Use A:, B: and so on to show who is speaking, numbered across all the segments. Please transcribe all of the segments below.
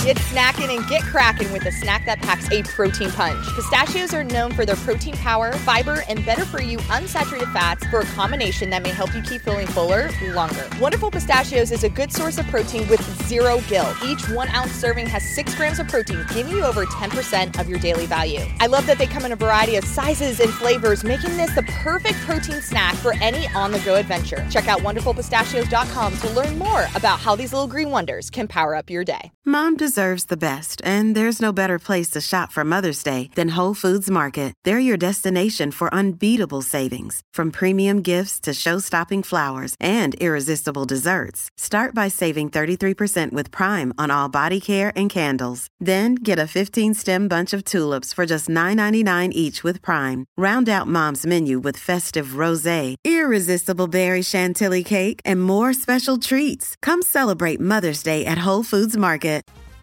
A: Get snacking and get cracking with a snack that packs a protein punch. Pistachios are known for their protein power, fiber, and better-for-you unsaturated fats for a combination that may help you keep feeling fuller longer. Wonderful Pistachios is a good source of protein with zero guilt. Each 1-ounce serving has 6 grams of protein, giving you over 10% of your daily value. I love that they come in a variety of sizes and flavors, making this the perfect protein snack for any on-the-go adventure. Check out wonderfulpistachios.com to learn more about how these little green wonders can power up your day.
B: Mom deserves the best, and there's no better place to shop for Mother's Day than Whole Foods Market. They're your destination for unbeatable savings, from premium gifts to show-stopping flowers and irresistible desserts. Start by saving 33% with Prime on all body care and candles. Then get a 15-stem bunch of tulips for just $9.99 each with Prime. Round out Mom's menu with festive rosé, irresistible berry chantilly cake, and more special treats. Come celebrate Mother's Day at Whole Foods Market.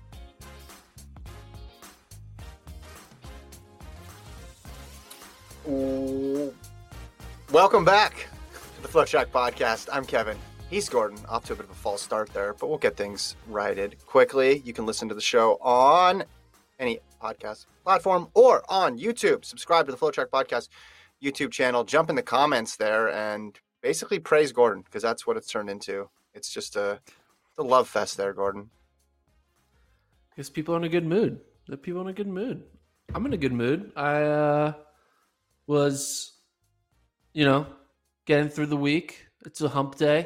C: Welcome back to the FloTrack Podcast. I'm Kevin. He's Gordon. Off to a bit of a false start there, but we'll get things righted quickly. You can listen to the show on any podcast platform or on YouTube. Subscribe to the FloTrack Podcast YouTube channel. Jump in the comments there and basically praise Gordon, because that's what it's turned into. It's just a love fest there, Gordon.
D: Because people are in a good mood. The people in a good mood. I'm in a good mood. I was, getting through the week. It's a hump day.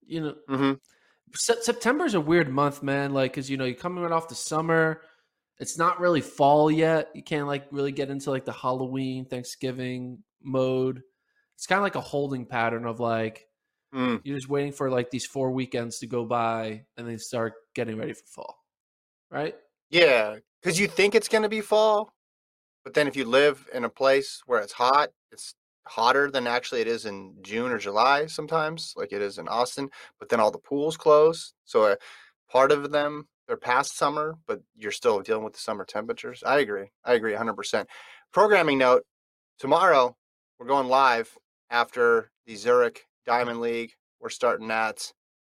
D: September is a weird month, man. Like, because, you're coming right off the summer. It's not really fall yet. You can't, really get into, the Halloween, Thanksgiving mode. It's kind of like a holding pattern of, you're just waiting for, these 4 weekends to go by and then start getting ready for fall. Right?
C: Yeah, because you think it's going to be fall, but then if you live in a place where it's hot, it's hotter than actually it is in June or July sometimes, like it is in Austin, but then all the pools close. So part of them, they're past summer, but you're still dealing with the summer temperatures. I agree 100%. Programming note, tomorrow we're going live after the Zurich Diamond League. We're starting at,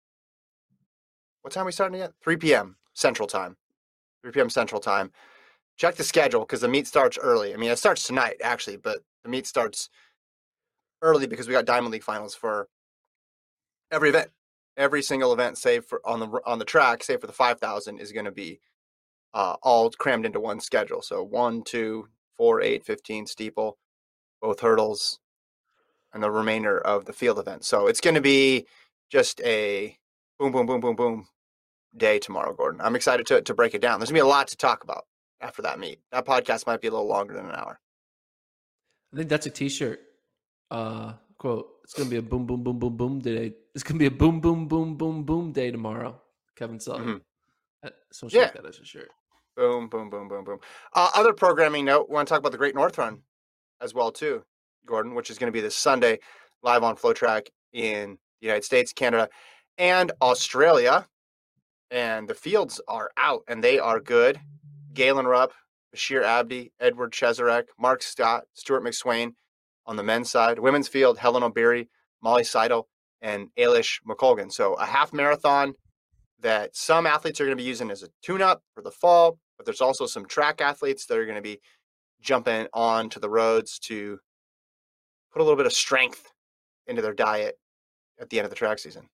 C: what time are we starting at? 3 p.m. Central Time. 3 p.m. Central Time. Check the schedule because the meet starts early. I mean, it starts tonight, actually, but the meet starts early because we got Diamond League finals for every event. Every single event, save for on the track, save for the 5,000, is going to be all crammed into one schedule. So 1, 2, 4, 8, 15 steeple, both hurdles, and the remainder of the field event. So it's going to be just a boom, boom, boom, boom, boom day tomorrow, Gordon. I'm excited to break it down. There's going to be a lot to talk about after that meet. That podcast might be a little longer than an hour.
D: I think that's a t-shirt quote. It's going to be a boom, boom, boom, boom, boom day. It's going to be a boom, boom, boom, boom, boom day tomorrow. Kevin Sullivan. So make that as a shirt.
C: Boom, boom, boom, boom, boom. Other programming note, we want to talk about the Great North Run as well, too, Gordon, which is going to be this Sunday live on FloTrack in the United States, Canada, and Australia. And the fields are out, and they are good. Galen Rupp, Bashir Abdi, Edward Cheserek, Mark Scott, Stuart McSwain on the men's side. Women's field, Helen O'Beary, Molly Seidel, and Ailish McColgan. So a half marathon that some athletes are going to be using as a tune-up for the fall, but there's also some track athletes that are going to be jumping onto the roads to put a little bit of strength into their diet at the end of the track season.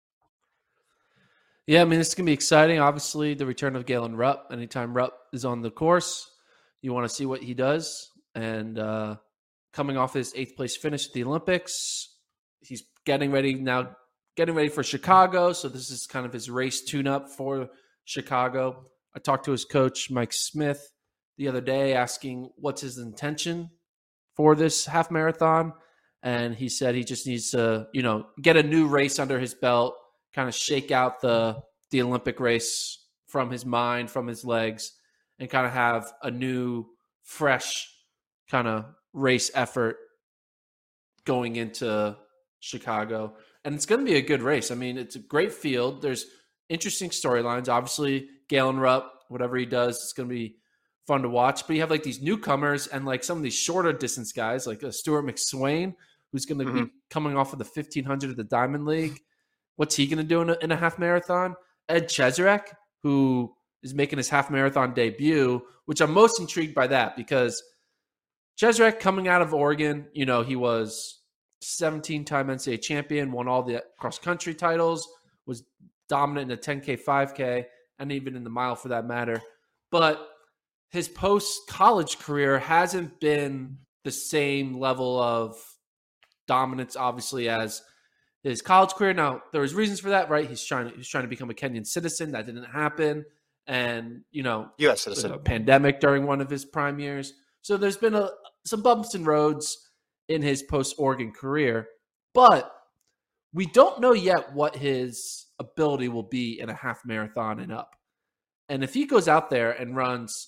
D: Yeah, I mean, it's going to be exciting. Obviously, the return of Galen Rupp. Anytime Rupp is on the course, you want to see what he does. And coming off his 8th place finish at the Olympics, he's getting ready for Chicago. So this is kind of his race tune-up for Chicago. I talked to his coach, Mike Smith, the other day asking what's his intention for this half marathon. And he said he just needs to, get a new race under his belt, kind of shake out the Olympic race from his mind, from his legs, and kind of have a new, fresh kind of race effort going into Chicago. And it's going to be a good race. I mean, it's a great field. There's interesting storylines. Obviously, Galen Rupp, whatever he does, it's going to be fun to watch. But you have these newcomers and some of these shorter distance guys, like Stuart McSwain, who's going to be coming off of the 1,500 of the Diamond League. What's he going to do in a half marathon? Ed Cheserek, who is making his half marathon debut, which I'm most intrigued by that because Cheserek coming out of Oregon, he was 17-time NCAA champion, won all the cross-country titles, was dominant in the 10K, 5K, and even in the mile for that matter. But his post-college career hasn't been the same level of dominance, obviously, as his college career. Now, there was reasons for that, right? He's trying to become a Kenyan citizen. That didn't happen. And,
C: U.S. citizen.
D: A pandemic during one of his prime years. So there's been some bumps and roads in his post-Oregon career. But we don't know yet what his ability will be in a half marathon and up. And if he goes out there and runs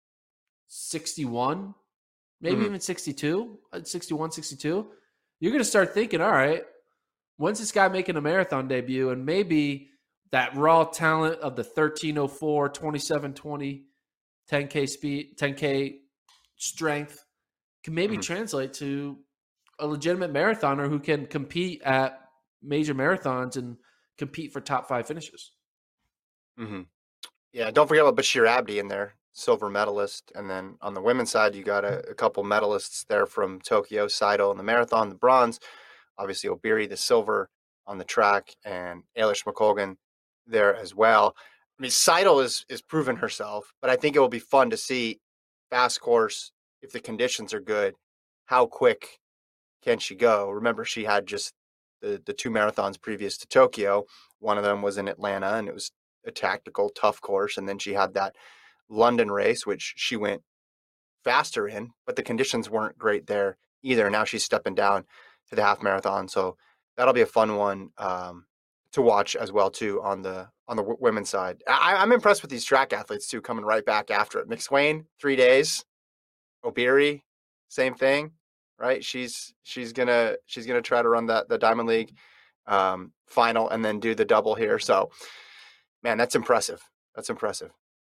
D: 61, maybe even 62, 61, 62, you're going to start thinking, all right, when's this guy making a marathon debut? And maybe that raw talent of the 13:04, 27:20, 10K speed, 10K strength can maybe translate to a legitimate marathoner who can compete at major marathons and compete for top 5 finishes.
C: Mm-hmm. Yeah, don't forget about Bashir Abdi in there, silver medalist. And then on the women's side, you got a couple medalists there from Tokyo, Saito in the marathon, the bronze, obviously Obiri, the silver on the track, and Eilish McColgan there as well. I mean, Saito is proven herself, but I think it will be fun to see fast course, if the conditions are good, how quick can she go? Remember, she had just the 2 marathons previous to Tokyo. One of them was in Atlanta, and it was a tactical, tough course. And then she had that London race, which she went faster in, but the conditions weren't great there either. Now she's stepping down to the half marathon. So that'll be a fun one to watch as well, too, on the women's side. I'm impressed with these track athletes, too, coming right back after it. McSwain, 3 days. Obiri, same thing, right? She's gonna try to run the Diamond League final and then do the double here. So, man, that's impressive. That's impressive.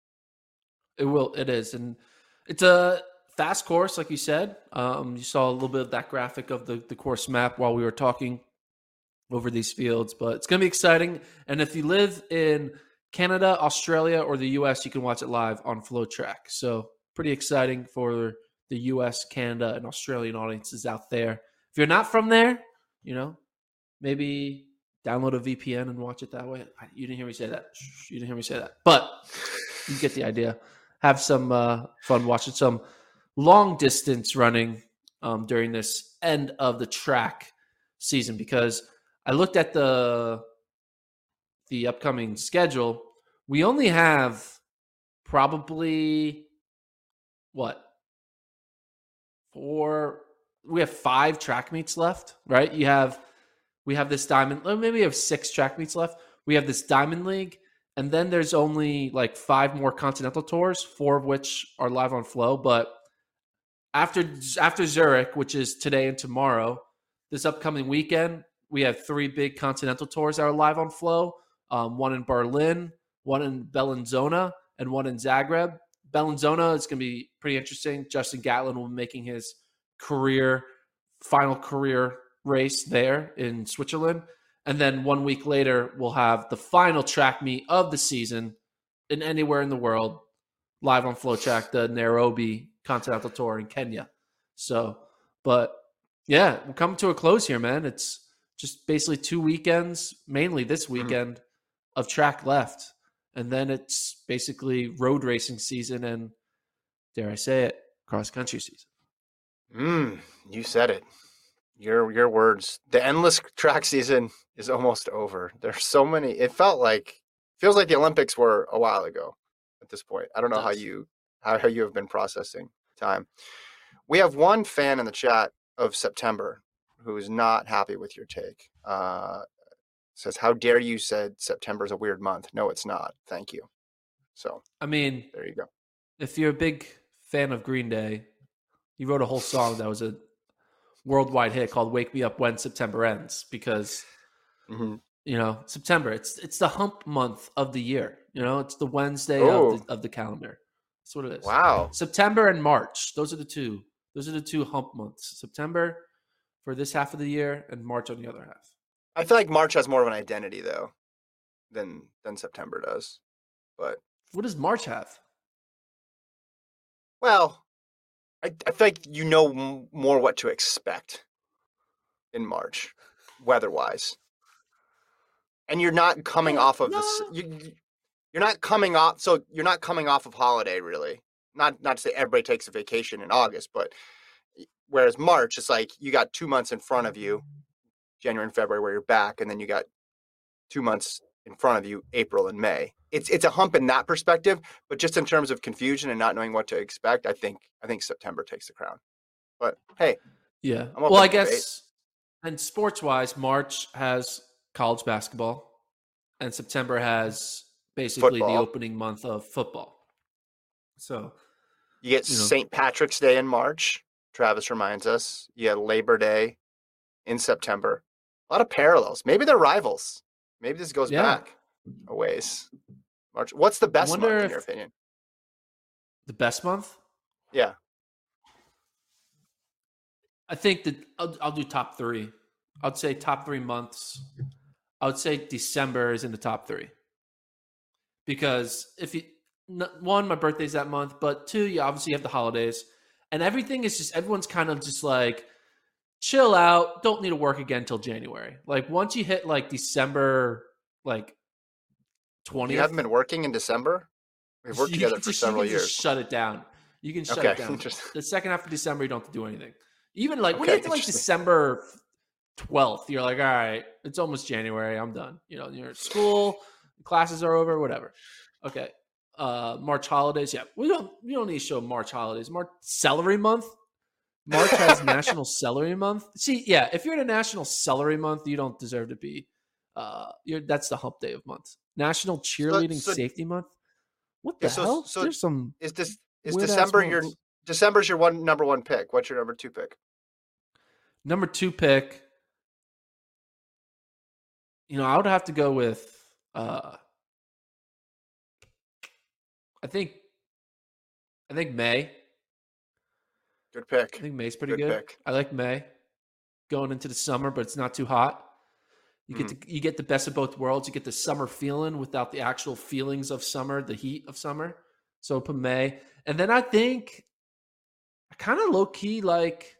D: It is, and it's a fast course, like you said. You saw a little bit of that graphic of the course map while we were talking over these fields, but it's gonna be exciting. And if you live in Canada, Australia, or the US, you can watch it live on FloTrack. So pretty exciting for the US, Canada, and Australian audiences out there. If you're not from there, maybe download a VPN and watch it that way. You didn't hear me say that. You didn't hear me say that. But you get the idea. Have some fun watching some long distance running during this end of the track season, because I looked at the upcoming schedule. We only have probably we have 5 track meets left, right? We have this Diamond, maybe we have 6 track meets left. We have this Diamond League, and then there's only like 5 more Continental Tours, 4 of which are live on Flow. But after Zurich, which is today and tomorrow, this upcoming weekend, we have 3 big Continental Tours that are live on Flow. One in Berlin, one in Bellinzona, and one in Zagreb. Bellinzona is going to be pretty interesting. Justin Gatlin will be making his final career race there in Switzerland. And then 1 week later, we'll have the final track meet of the season in anywhere in the world, live on FloTrack, the Nairobi Continental Tour in Kenya. So, but yeah, we're coming to a close here, man. It's just basically 2 weekends, mainly this weekend, of track left. And then it's basically road racing season and, dare I say it, cross-country season.
C: You said it. Your words. The endless track season is almost over. There's so many. It feels like the Olympics were a while ago at this point. I don't know how you have been processing time. We have one fan in the chat of September who is not happy with your take. Says, how dare you said September is a weird month. No, it's not. Thank you. So,
D: I mean,
C: there you go.
D: If you're a big fan of Green Day, he wrote a whole song that was a worldwide hit called Wake Me Up When September Ends, because, September, it's the hump month of the year. It's the Wednesday of the calendar. That's what it is.
C: Wow.
D: September and March. Those are the two hump months. September for this half of the year and March on the other half.
C: I feel like March has more of an identity though than September does. But
D: What does March have?
C: Well, I feel like you know more what to expect in March, weather-wise. And you're not coming off of this. You're not coming off. So you're not coming off of holiday, really. Not to say everybody takes a vacation in August, but whereas March, it's like you got 2 months in front of you, January and February, where you're back, and then you got 2 months in front of you, April and May. It's a hump in that perspective, but just in terms of confusion and not knowing what to expect, I think September takes the crown. But hey,
D: yeah.
C: I'm open
D: Well, I
C: to debate.
D: guess, and sports-wise, March has college basketball, and September has basically
C: Football.
D: the opening month of football. So
C: You get St. Patrick's Day in March. Travis reminds us. You get Labor Day in September. A lot of parallels. Maybe they're rivals. Maybe this goes back a ways. March. What's the best month in your opinion?
D: The best month?
C: Yeah.
D: I think that I'll do top three. I'd say top 3 months. I would say December is in the top 3. Because if you, one, my birthday's that month, but 2, you obviously have the holidays. And everything is just, everyone's kind of just like, chill out, don't need to work again until January. Like once you hit like December, like 20th.
C: You haven't been working in December? We've worked together for several years.
D: Just shut it down. You can shut it down. The second half of December, you don't have to do anything. Even like when you get to like December 12th, you're like, all right, it's almost January. I'm done. You know, you're at school, classes are over, whatever. Okay. March holidays. Yeah. We don't need to show March holidays. March celery month. March has National Celery Month. See, yeah, if you're in a National Celery Month, you don't deserve to be. That's the hump day of months. National Cheerleading Safety Month. What the hell? There's some.
C: Is December December's your number one pick? What's your number 2 pick?
D: Number 2 pick. I would have to go with. I think May.
C: Good pick.
D: I think May's pretty good. Pick. I like May going into the summer, but it's not too hot. You get the best of both worlds. You get the summer feeling without the actual feelings of summer, the heat of summer. So put May. And then I think I kind of low key I like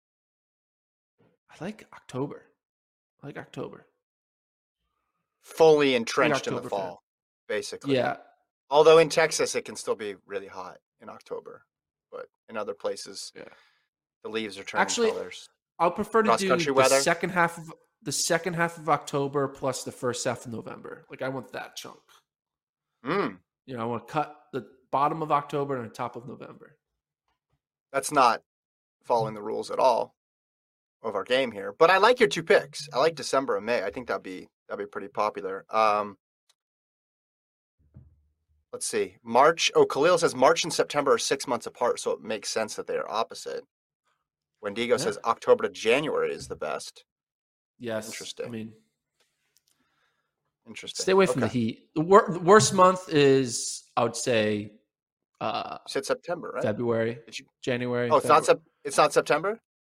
D: October. I like October.
C: Fully entrenched in the fall, basically.
D: Yeah.
C: Although in Texas it can still be really hot in October. But in other places, the leaves are turning colors.
D: I'll prefer to do the second half of October plus the first half of November. Like I want that chunk. I want to cut the bottom of October and the top of November.
C: That's not following the rules at all of our game here. But I like your 2 picks. I like December and May. I think that'd be pretty popular. Let's see. March. Oh, Khalil says March and September are 6 months apart, so it makes sense that they are opposite. Wendigo says October to January is the best.
D: Yes.
C: Interesting. Interesting.
D: Stay away from the heat. The worst month is, I would say,
C: you said September, right?
D: February. January.
C: Oh, it's not September?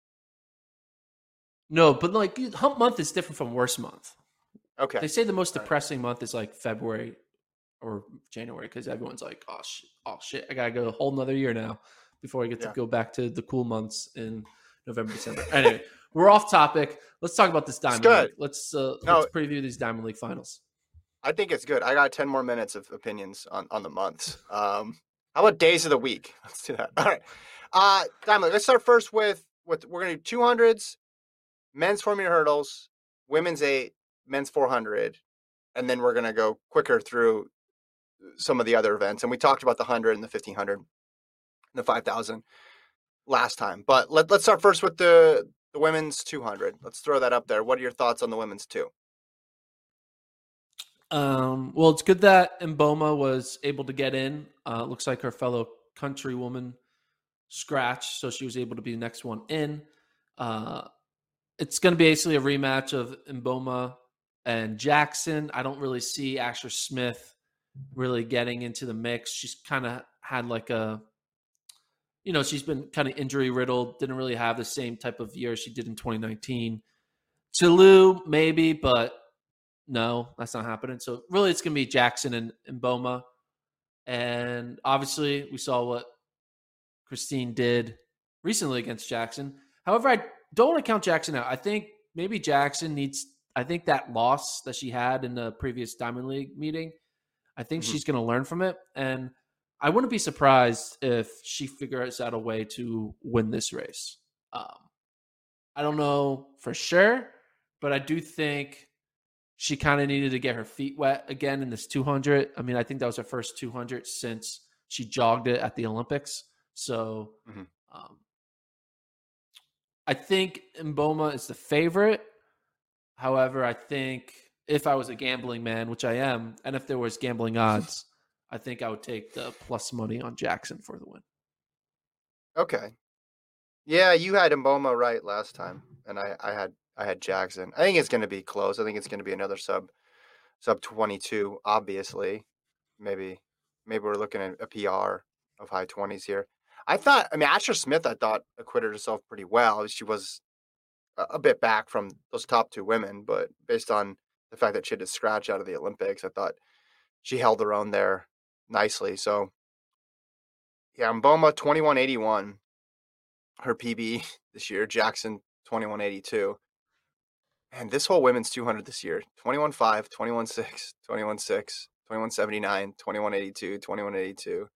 D: No, but like hump month is different from worst month.
C: Okay.
D: They say the most depressing month is like February or January because everyone's like, oh shit, I gotta go a whole nother year now before I get to go back to the cool months in November, December. Anyway, we're off topic. Let's talk about this Diamond League. Let's preview these Diamond League finals.
C: I think it's good. I got 10 more minutes of opinions on the months. How about days of the week? Let's do that. All right. Diamond League. Let's start first with we're gonna do 200s, men's 4-meter hurdles, women's 8, men's 400, and then we're gonna go quicker through some of the other events. And we talked about the 100 and the 1500 and the 5,000 last time. But let's start first with the women's 200. Let's throw that up there. What are your thoughts on the women's 2?
D: Well, it's good that Mboma was able to get in. Looks like her fellow countrywoman scratched, so she was able to be the next one in. It's going to be basically a rematch of Mboma and Jackson. I don't really see Asher Smith really getting into the mix. She's kind of had like she's been kind of injury riddled, didn't really have the same type of year she did in 2019. Tulu, maybe, but no, that's not happening. So really it's going to be Jackson and Mboma. And obviously, we saw what Christine did recently against Jackson. However, I don't want to count Jackson out. I think maybe Jackson needs, I think that loss that she had in the previous Diamond League meeting, I think she's going to learn from it. And I wouldn't be surprised if she figures out a way to win this race. I don't know for sure, but I do think she kind of needed to get her feet wet again in this 200. I mean, I think that was her first 200 since she jogged it at the Olympics. So I think Mboma is the favorite. However, I think if I was a gambling man, which I am, and if there was gambling odds, I think I would take the plus money on Jackson for the win.
C: Okay. Yeah, you had Mboma right last time, and I had Jackson. I think it's going to be close. I think it's going to be another sub 22. Obviously, maybe we're looking at a PR of high 20s here. Asher Smith, I thought acquitted herself pretty well. She was a bit back from those top two women, but based on the fact that she had to scratch out of the Olympics, I thought she held her own there nicely. So, yeah, Mboma 21.81, her PB this year. Jackson 21.82. And this whole women's 200 this year, 21.5, 21.6, 21.6, 21.79, 21.82, 21.82.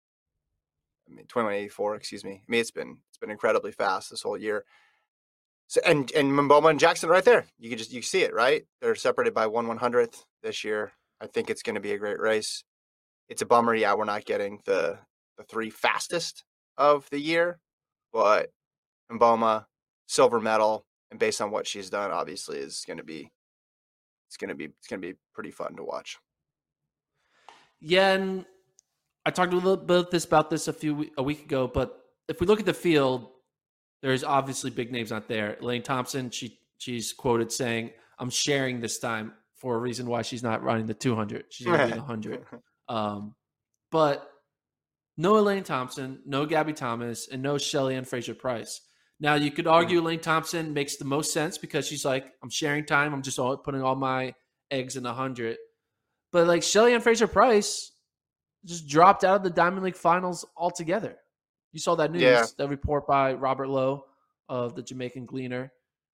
C: 21.84, excuse me. I mean, it's been incredibly fast this whole year. So and Mboma and Jackson right there. You see it, right? They're separated by 1/100th this year. I think it's going to be a great race. It's a bummer, yeah, we're not getting the three fastest of the year, but Mboma, silver medal, and based on what she's done, obviously is going to be pretty fun to watch.
D: Yeah, and I talked a little bit about this a week ago, but if we look at the field, there's obviously big names out there. Elaine Thompson, she's quoted saying, "I'm sharing this time for a reason why she's not running the 200. She's going to be the 100." But no Elaine Thompson, no Gabby Thomas, and no Shelly-Ann Fraser-Pryce. Now, you could argue Elaine Thompson makes the most sense because she's like, I'm sharing time. I'm just putting all my eggs in the 100. But like Shelly-Ann Fraser-Pryce just dropped out of the Diamond League finals altogether. You saw that news, that report by Robert Lowe of the Jamaican Gleaner.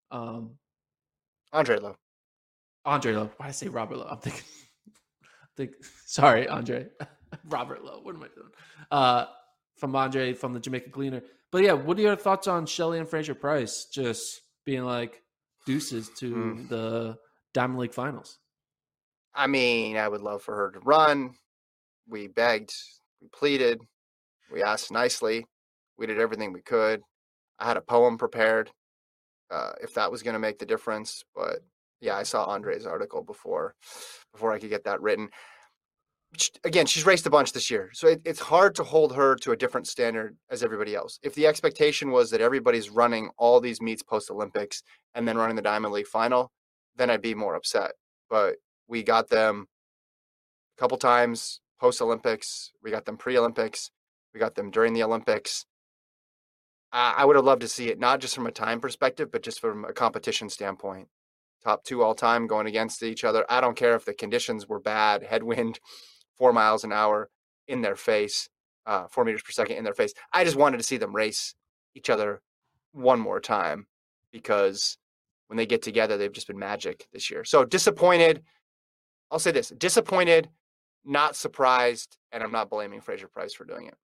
C: Andre Lowe.
D: Why did I say Robert Lowe? I'm thinking sorry, Andre. Robert Lowe. What am I doing? From Andre from the Jamaican Gleaner. But yeah, what are your thoughts on Shelly-Ann Fraser-Pryce just being like deuces to the Diamond League finals?
C: I mean, I would love for her to run. We begged, we pleaded, we asked nicely. We did everything we could. I had a poem prepared if that was going to make the difference. But yeah, I saw Andre's article before I could get that written. Again, she's raced a bunch this year, so it's hard to hold her to a different standard as everybody else. If the expectation was that everybody's running all these meets post-Olympics and then running the Diamond League final, then I'd be more upset. But we got them a couple times post-Olympics. We got them pre-Olympics. We got them during the Olympics. I would have loved to see it, not just from a time perspective, but just from a competition standpoint. Top two all time going against each other. I don't care if the conditions were bad, headwind, 4 miles an hour in their face, 4 meters per second in their face. I just wanted to see them race each other one more time because when they get together, they've just been magic this year. So disappointed. I'll say this, disappointed, not surprised, and I'm not blaming Fraser-Pryce for doing it.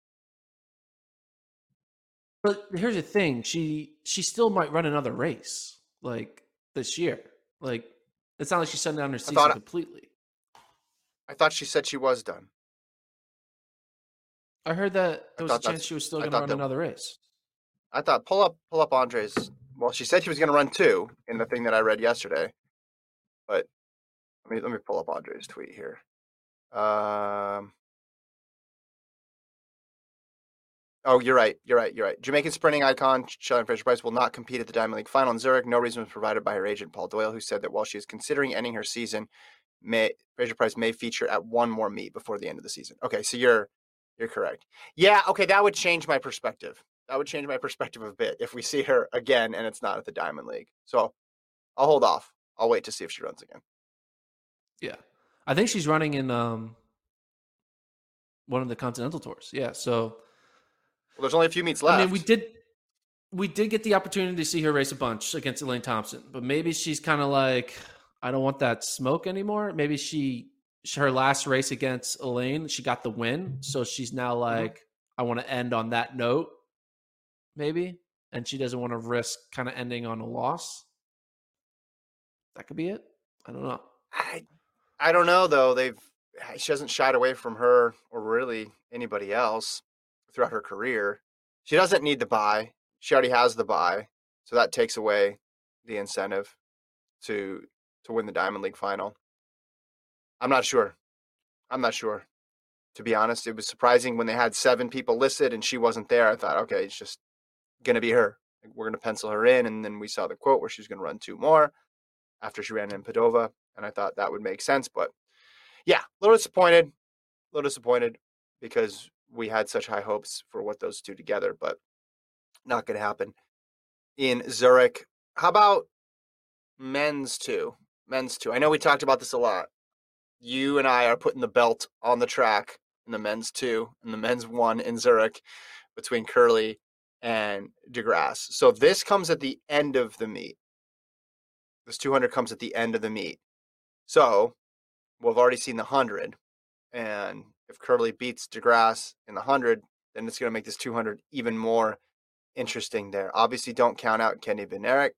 D: But here's the thing. She still might run another race like this year. Like, it's not like she's shutting down her season completely.
C: I thought she said she was done.
D: I heard that there was a chance she was still going to run another race.
C: I thought pull up Andre's. Well, she said she was going to run 2 in the thing that I read yesterday. But let me pull up Andre's tweet here. Oh, you're right. Jamaican sprinting icon Shelly-Ann Fraser-Pryce will not compete at the Diamond League final in Zurich. No reason was provided by her agent, Paul Doyle, who said that while she is considering ending her season, Fraser-Pryce may feature at one more meet before the end of the season. Okay, so you're correct. Yeah, okay, that would change my perspective. That would change my perspective a bit if we see her again and it's not at the Diamond League. So I'll hold off. I'll wait to see if she runs again.
D: Yeah. I think she's running in one of the Continental Tours. Yeah, so
C: Well, there's only a few meets left.
D: I mean, we did get the opportunity to see her race a bunch against Elaine Thompson, but maybe she's kind of like, I don't want that smoke anymore. Maybe her last race against Elaine, she got the win, so she's now like, I want to end on that note, maybe, and she doesn't want to risk kind of ending on a loss. That could be it. I don't know.
C: I don't know though. She hasn't shied away from her or really anybody else throughout her career. She doesn't need the bye. She already has the bye, so that takes away the incentive to win the Diamond League final. I'm not sure. To be honest, it was surprising when they had 7 people listed and she wasn't there. I thought, okay, it's just going to be her. We're going to pencil her in. And then we saw the quote where she was going to run 2 more after she ran in Padova. And I thought that would make sense. But yeah, a little disappointed because we had such high hopes for what those two together, but not going to happen. In Zurich, how about men's two? I know we talked about this a lot. You and I are putting the belt on the track in the men's 2 and the men's 1 in Zurich between Curly and DeGrasse. So this comes at the end of the meet. This 200 comes at the end of the meet. So we've already seen the 100. And if Curly beats DeGrasse in the 100, then it's going to make this 200 even more interesting there. Obviously, don't count out Kenny Bednarek.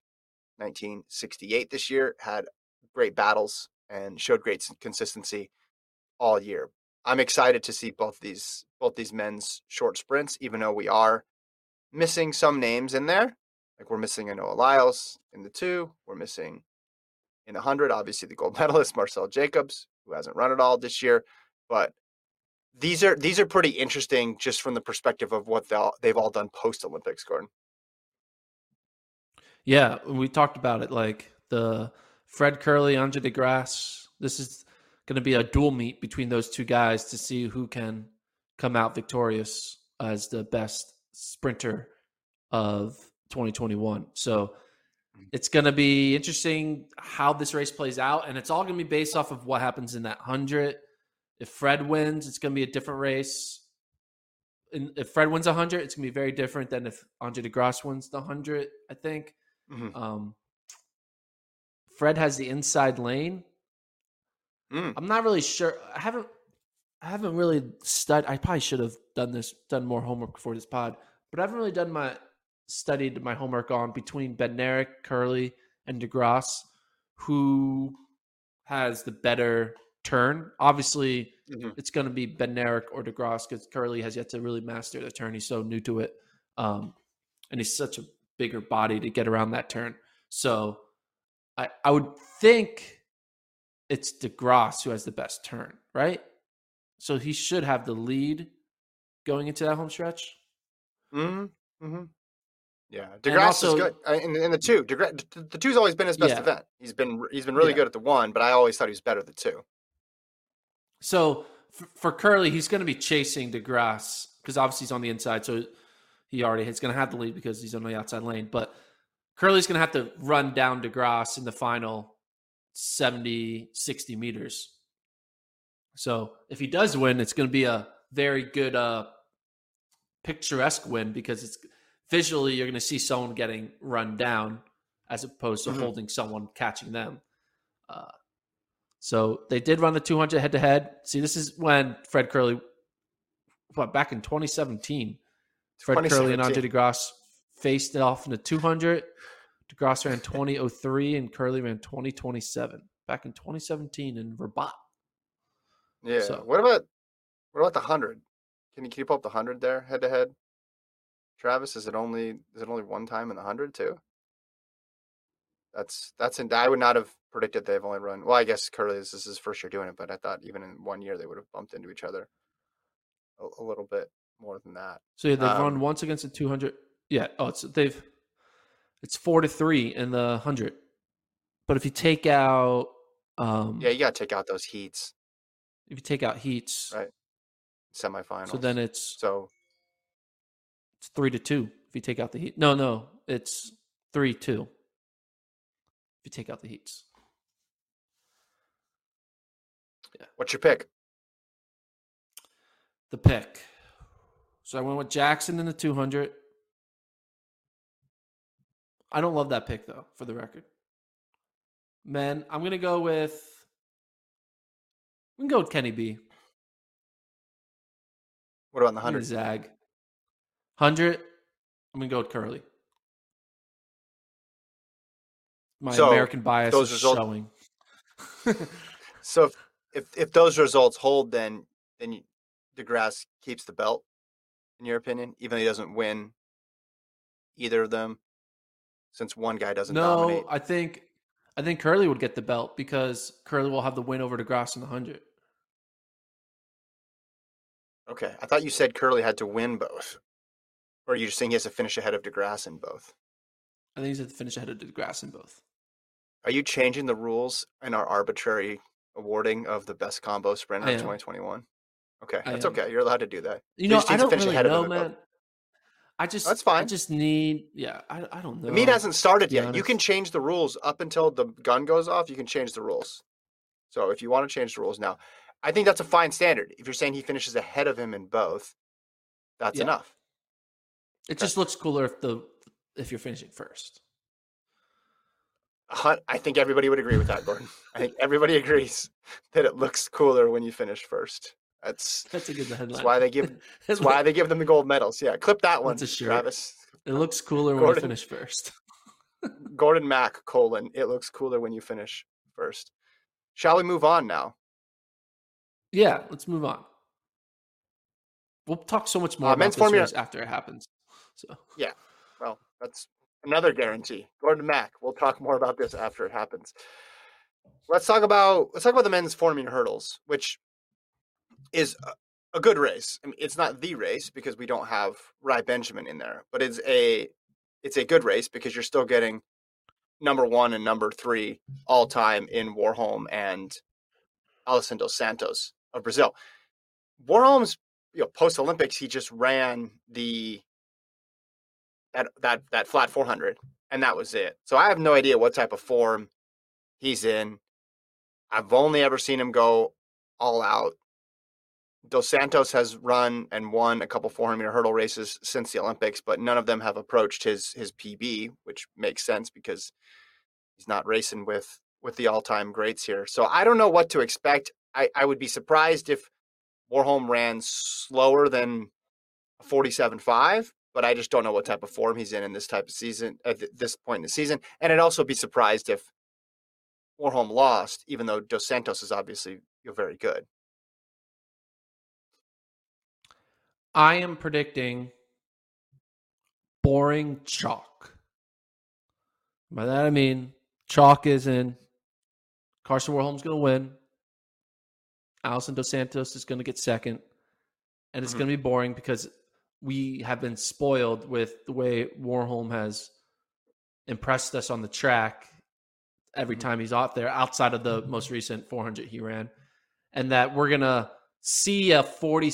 C: 1968 this year, had great battles and showed great consistency all year. I'm excited to see both these men's short sprints, even though we are missing some names in there. Like we're missing a Noah Lyles in the 2. We're missing in the 100, obviously the gold medalist Marcel Jacobs, who hasn't run at all this year. But these are pretty interesting just from the perspective of what they've all done post-Olympics, Gordon.
D: Yeah, we talked about it, like the Fred Curly, Andre DeGrasse. This is going to be a dual meet between those two guys to see who can come out victorious as the best sprinter of 2021. So it's going to be interesting how this race plays out, and it's all going to be based off of what happens in that 100. If Fred wins, it's going to be a different race. And if Fred wins 100, it's going to be very different than if Andre DeGrasse wins the 100, I think. Mm-hmm. Fred has the inside lane. I'm not really sure. I haven't really studied. I probably should have done more homework before this pod, but I haven't really studied my homework on between Bednarek, Curly, and DeGrasse, who has the better turn. Obviously, it's going to be Bednarek or DeGrasse because Curly has yet to really master the turn. He's so new to it, and he's such a bigger body to get around that turn. So I would think it's DeGrasse who has the best turn, right? So he should have the lead going into that home stretch.
C: Yeah, DeGrasse is good in the 2. The 2's always been his best event. He's been really good at the 1, but I always thought he was better at the 2.
D: So for Curly, he's going to be chasing DeGrasse because obviously he's on the inside, so he's going to have the lead because he's on the outside lane. But Curly's going to have to run down DeGrasse in the final 70, 60 meters. So if he does win, it's going to be a very good picturesque win because it's visually you're going to see someone getting run down as opposed to holding someone catching them. So they did run the 200 head-to-head. See, this is when Fred Curly, back in 2017, Fred Curly and Andre DeGrasse faced it off in the 200. DeGrasse ran 20:03 and Curly ran 20:27 back in 2017 in Rabat.
C: Yeah. So, what about the 100? Can you keep up the 100 there head to head? Travis, is it only one time in the 100 too? I would not have predicted they've only run. Well, I guess Curly this is his first year doing it, but I thought even in 1 year they would have bumped into each other a little bit more than that.
D: So yeah, they've run once against the 200. Yeah. Oh, it's 4-3 in the 100. But if you take out,
C: you got to take out those heats.
D: If you take out heats,
C: right, semifinals.
D: So then it's 3-2 if you take out the heat. No, it's 3-2 if you take out the heats. Yeah.
C: What's your pick?
D: the pick. So I went with Jackson in the 200. I don't love that pick, though, for the record. Man, I'm going to go with... We can go with Kenny B.
C: What about the
D: I'm gonna
C: 100?
D: zag. 100, I'm going to go with Curly. My
C: So,
D: American bias
C: those
D: is
C: results-
D: showing.
C: So if those results hold, then DeGrasse keeps the belt, in your opinion, even though he doesn't win either of them, since one guy doesn't dominate.
D: No, I think Curly would get the belt because Curly will have the win over DeGrasse in the 100.
C: Okay, I thought you said Curly had to win both, or are you just saying he has to finish ahead of DeGrasse in both?
D: I think he's at the finish ahead of DeGrasse in both.
C: Are you changing the rules in our arbitrary awarding of the best combo sprinter of 2021? Okay, that's okay. You're allowed to do that.
D: You know,
C: just need
D: I
C: to
D: don't
C: finish
D: really
C: ahead of
D: know,
C: him in both.
D: man.
C: That's fine.
D: I just need, I don't know.
C: The meet hasn't started
D: be
C: yet. You
D: honest.
C: can change the rules up until the gun goes off. You can change the rules. So if you want to change the rules now, I think that's a fine standard. If you're saying he finishes ahead of him in both, that's
D: Yeah.
C: enough.
D: It just looks cooler if you're finishing first.
C: I think everybody would agree with that, Gordon. I think everybody agrees that it looks cooler when you finish first. That's
D: a good headline.
C: That's why they give. That's why they give them the gold medals. Yeah, clip that one,
D: That's a shirt.
C: Travis.
D: It looks cooler when you finish first.
C: Gordon Mack : It looks cooler when you finish first. Shall we move on now?
D: Yeah, let's move on. We'll talk so much more about
C: men's
D: this
C: Formula
D: race after it happens. So
C: yeah, well, that's another guarantee. Gordon Mack. We'll talk more about this after it happens. Let's talk about the men's 4-meter hurdles, which is a good race. I mean, it's not the race because we don't have Rai Benjamin in there, but it's a good race because you're still getting number 1 and number 3 all time in Warholm and Alison dos Santos of Brazil. Warholm's post Olympics, he just ran that flat 400, and that was it. So I have no idea what type of form he's in. I've only ever seen him go all out. Dos Santos has run and won a couple 400-meter hurdle races since the Olympics, but none of them have approached his PB, which makes sense because he's not racing with the all-time greats here. So I don't know what to expect. I would be surprised if Warholm ran slower than a 47.5, but I just don't know what type of form he's in this type of season at this point in the season. And I'd also be surprised if Warholm lost, even though Dos Santos is obviously very good.
D: I am predicting boring chalk. By that I mean chalk is in. Carson Warholm's going to win. Alison dos Santos is going to get second. And it's going to be boring because we have been spoiled with the way Warholm has impressed us on the track every time he's out there, outside of the most recent 400 he ran. And that we're going to see a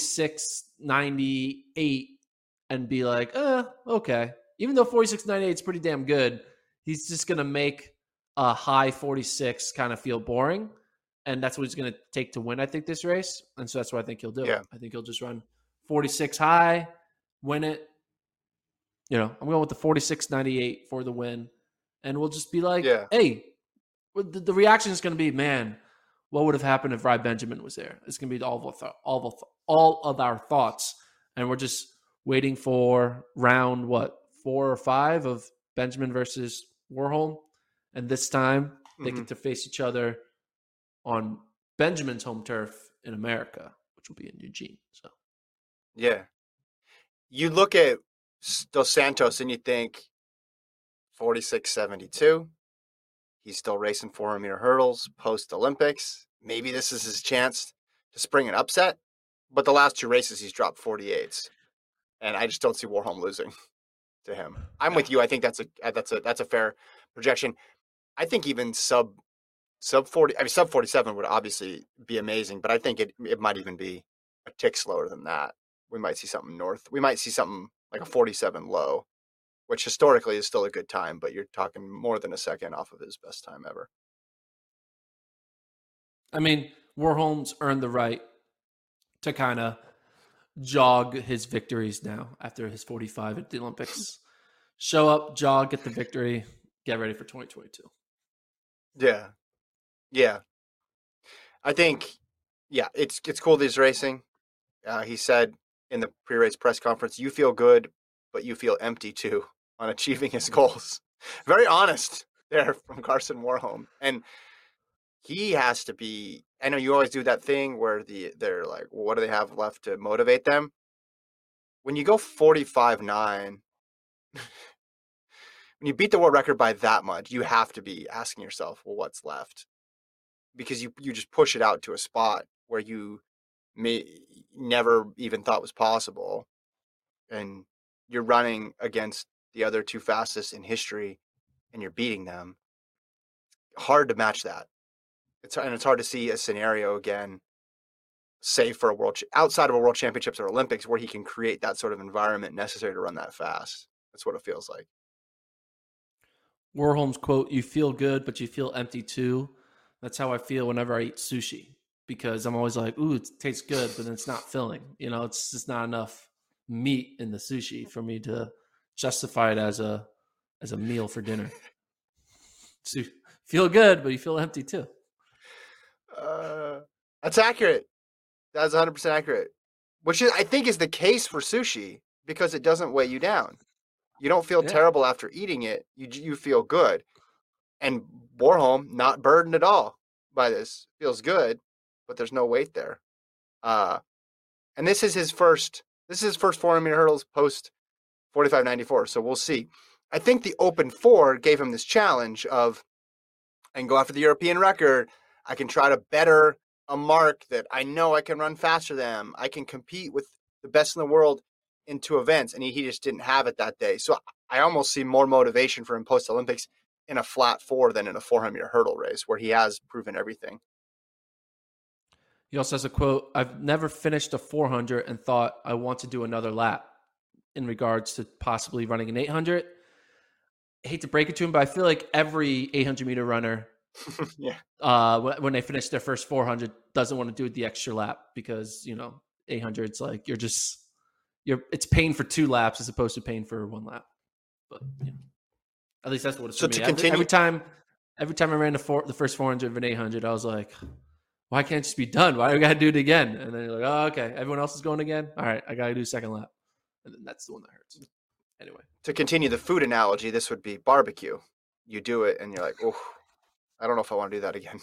D: 46.98 and be like, okay. Even though 46.98 is pretty damn good, he's just going to make a high 46 kind of feel boring. And that's what he's going to take to win, I think, this race. And so that's what I think he'll do.
C: Yeah.
D: I think he'll just run 46 high, win it. I'm going with the 46.98 for the win. And we'll just be like, hey, the reaction is going to be, man, what would have happened if Rai Benjamin was there? It's going to be all of our thoughts. And we're just waiting for round, 4 or 5 of Benjamin versus Warholm. And this time they get to face each other on Benjamin's home turf in America, which will be in Eugene. So,
C: yeah. You look at Dos Santos and you think 46.72. He's still racing 400-meter hurdles post-Olympics. Maybe this is his chance to spring an upset. But the last 2 races, he's dropped 48s. And I just don't see Warholm losing to him. I'm with you. I think that's a fair projection. I think even sub 40, sub 47 would obviously be amazing, but I think it might even be a tick slower than that. We might see something north. We might see something like a 47 low, which historically is still a good time, but you're talking more than a second off of his best time ever.
D: I mean, Warholm's earned the right to kind of jog his victories now after his 45 at the Olympics. Show up, jog, get the victory, get ready for 2022.
C: Yeah. Yeah. I think, it's cool that he's racing. He said in the pre-race press conference, you feel good, but you feel empty too on achieving his goals. Very honest there from Carson Warholm. And he has to be, I know you always do that thing where they're like, well, what do they have left to motivate them? When you go 45.9, when you beat the world record by that much, you have to be asking yourself, well, what's left? Because you just push it out to a spot where you may never even thought was possible. And you're running against the other two fastest in history and you're beating them. Hard to match that. It's hard to see a scenario again, say for outside of a world championships or Olympics, where he can create that sort of environment necessary to run that fast. That's what it feels like.
D: Warholm's quote, you feel good, but you feel empty too. That's how I feel whenever I eat sushi, because I'm always like, ooh, it tastes good, but it's not filling. It's just not enough meat in the sushi for me to justify it as a meal for dinner. So you feel good, but you feel empty too.
C: That's accurate. That's 100% accurate. Which I think is the case for sushi, because it doesn't weigh you down. You don't feel terrible after eating it. You feel good. And Warholm, not burdened at all by this, feels good, but there's no weight there. And this is his first 400-meter hurdles post 45.94. So we'll see. I think the Open 4 gave him this challenge of, I can go after the European record. I can try to better a mark that I know I can run faster than. I can compete with the best in the world in two events. And he just didn't have it that day. So I almost see more motivation for him post-Olympics in a flat 4 than in a 400-meter hurdle race, where he has proven everything.
D: He also has a quote, I've never finished a 400 and thought I want to do another lap, in regards to possibly running an 800. I hate to break it to him, but I feel like every 800-meter runner, when they finish their first 400, doesn't want to do the extra lap, because 800, it's like it's paying for 2 laps as opposed to paying for 1 lap. But at least that's what it's for me.
C: To continue,
D: every time I ran the first 400 of an 800, I was like, why can't it just be done? Why do I got to do it again? And then you're like, oh, okay, everyone else is going again. All right, I got to do a second lap. And then that's the one that hurts. Anyway.
C: To continue the food analogy, this would be barbecue. You do it and you're like, oh, I don't know if I want to do that again.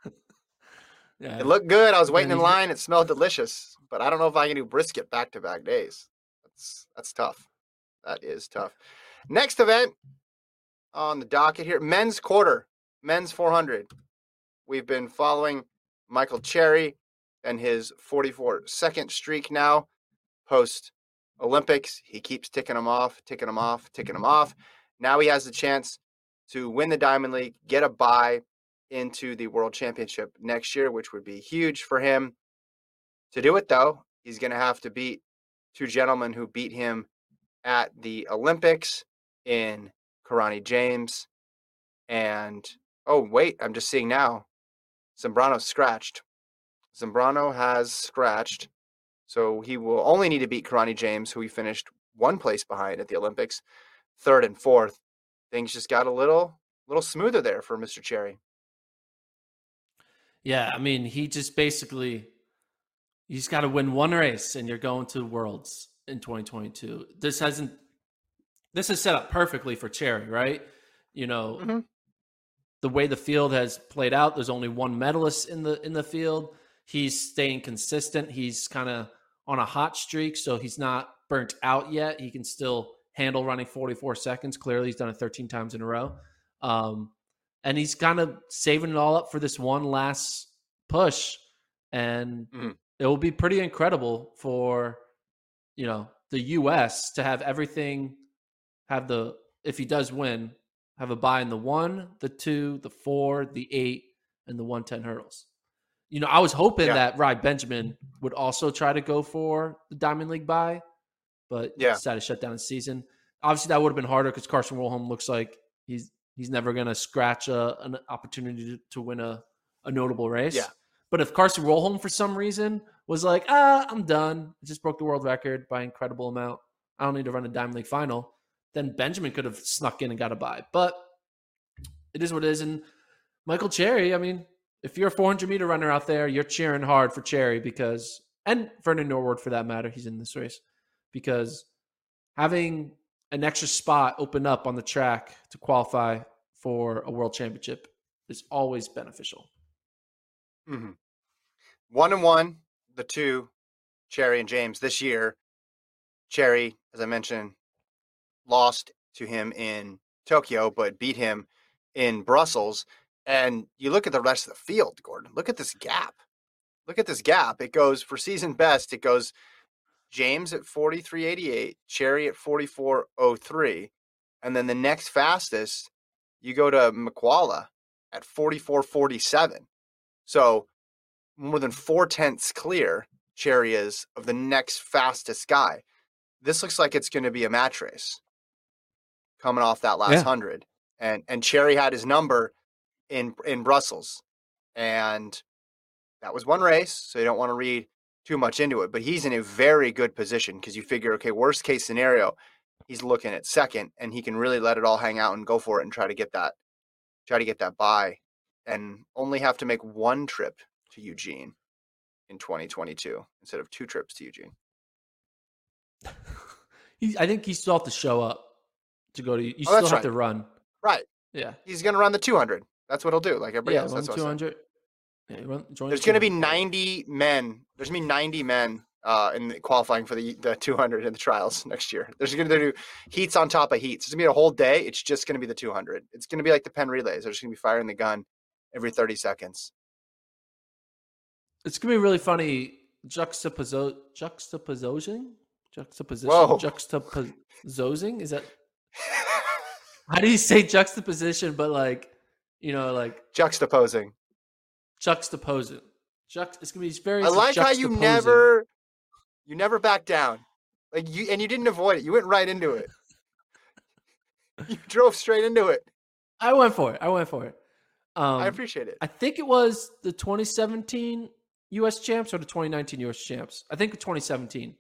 D: Yeah.
C: It looked good. I was waiting in line. It smelled delicious. But I don't know if I can do brisket back-to-back days. That's tough. That is tough. Next event on the docket here, men's quarter, men's 400. We've been following Michael Cherry and his 44-second streak now post-Olympics. He keeps ticking them off. Now he has the chance to win the Diamond League, get a bye into the World Championship next year, which would be huge for him. To do it, though, he's going to have to beat 2 gentlemen who beat him at the Olympics in Karani James and, I'm just seeing now, Zambrano's scratched. Zambrano has scratched, so he will only need to beat Karani James, who he finished 1 place behind at the Olympics, 3rd and 4th. Things just got a little smoother there for Mr. Cherry.
D: Yeah, I mean, he just basically, he's got to win 1 race, and you're going to Worlds in 2022. This is set up perfectly for Cherry, right? The way the field has played out, there's only 1 medalist in the field. He's staying consistent. He's kind of on a hot streak, so he's not burnt out yet. He can still handle running 44 seconds. Clearly, he's done it 13 times in a row. And he's kind of saving it all up for this one last push. And it will be pretty incredible for, the U.S. to have everything, if he does win, have a bye in the 1, the 2, the 4, the 8, and the 110 hurdles. I was hoping that Rai Benjamin would also try to go for the Diamond League bye, but he decided to shut down his season. Obviously, that would have been harder because Carson Warholm looks like he's never going to scratch an opportunity to win a notable race. Yeah. But if Carson Rollholm, for some reason, was like, I'm done. I just broke the world record by an incredible amount. I don't need to run a Diamond League final. Then Benjamin could have snuck in and got a bye. But it is what it is. And Michael Cherry, I mean, if you're a 400-meter runner out there, you're cheering hard for Cherry because, and Vernon Norwood for that matter, he's in this race, because having an extra spot open up on the track to qualify for a world championship is always beneficial.
C: Mm-hmm. 1-1, the two, Cherry and James this year. Cherry, as I mentioned, lost to him in Tokyo, but beat him in Brussels. And you look at the rest of the field, Gordon. Look at this gap. It goes for season best. It goes James at 43.88, Cherry at 44.03. And then the next fastest, you go to McWalla at 44.47. So more than 4/10 clear, Cherry is, of the next fastest guy. This looks like it's going to be a match race coming off that last 100. And Cherry had his number in Brussels. And that was one race, so you don't want to read too much into it. But he's in a very good position because you figure, okay, worst case scenario, he's looking at second, and he can really let it all hang out and go for it and try to get that bye, and only have to make one trip to Eugene in 2022 instead of 2 trips to Eugene.
D: I think he still have to show up to go to. You still have to run.
C: Right.
D: Yeah.
C: He's going to run the 200. That's what he'll do, like everybody else.
D: Run
C: That's
D: 200.
C: There's going to be 90 men. There's going to be 90 men in qualifying for the 200 in the trials next year. There's going to do heats on top of heats. It's going to be a whole day. It's just going to be the 200. It's going to be like the Penn relays. They're just going to be firing the gun every 30 seconds.
D: It's going to be really funny juxtaposing. Is that how do you say juxtaposition? But like
C: juxtaposing.
D: It's gonna be very.
C: I like how you never back down, like you didn't avoid it. You went right into it. You drove straight into it.
D: I went for it.
C: I appreciate it.
D: I think it was the 2017 U.S. champs or the 2019 U.S. champs. I think the 2017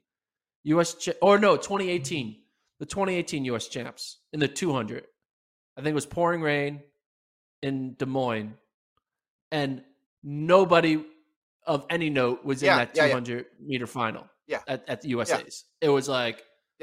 D: 2018. The 2018 U.S. champs in the 200. I think it was pouring rain in Des Moines, and nobody of any note was in that 200 meter final.
C: Yeah.
D: At the USA's. It was like,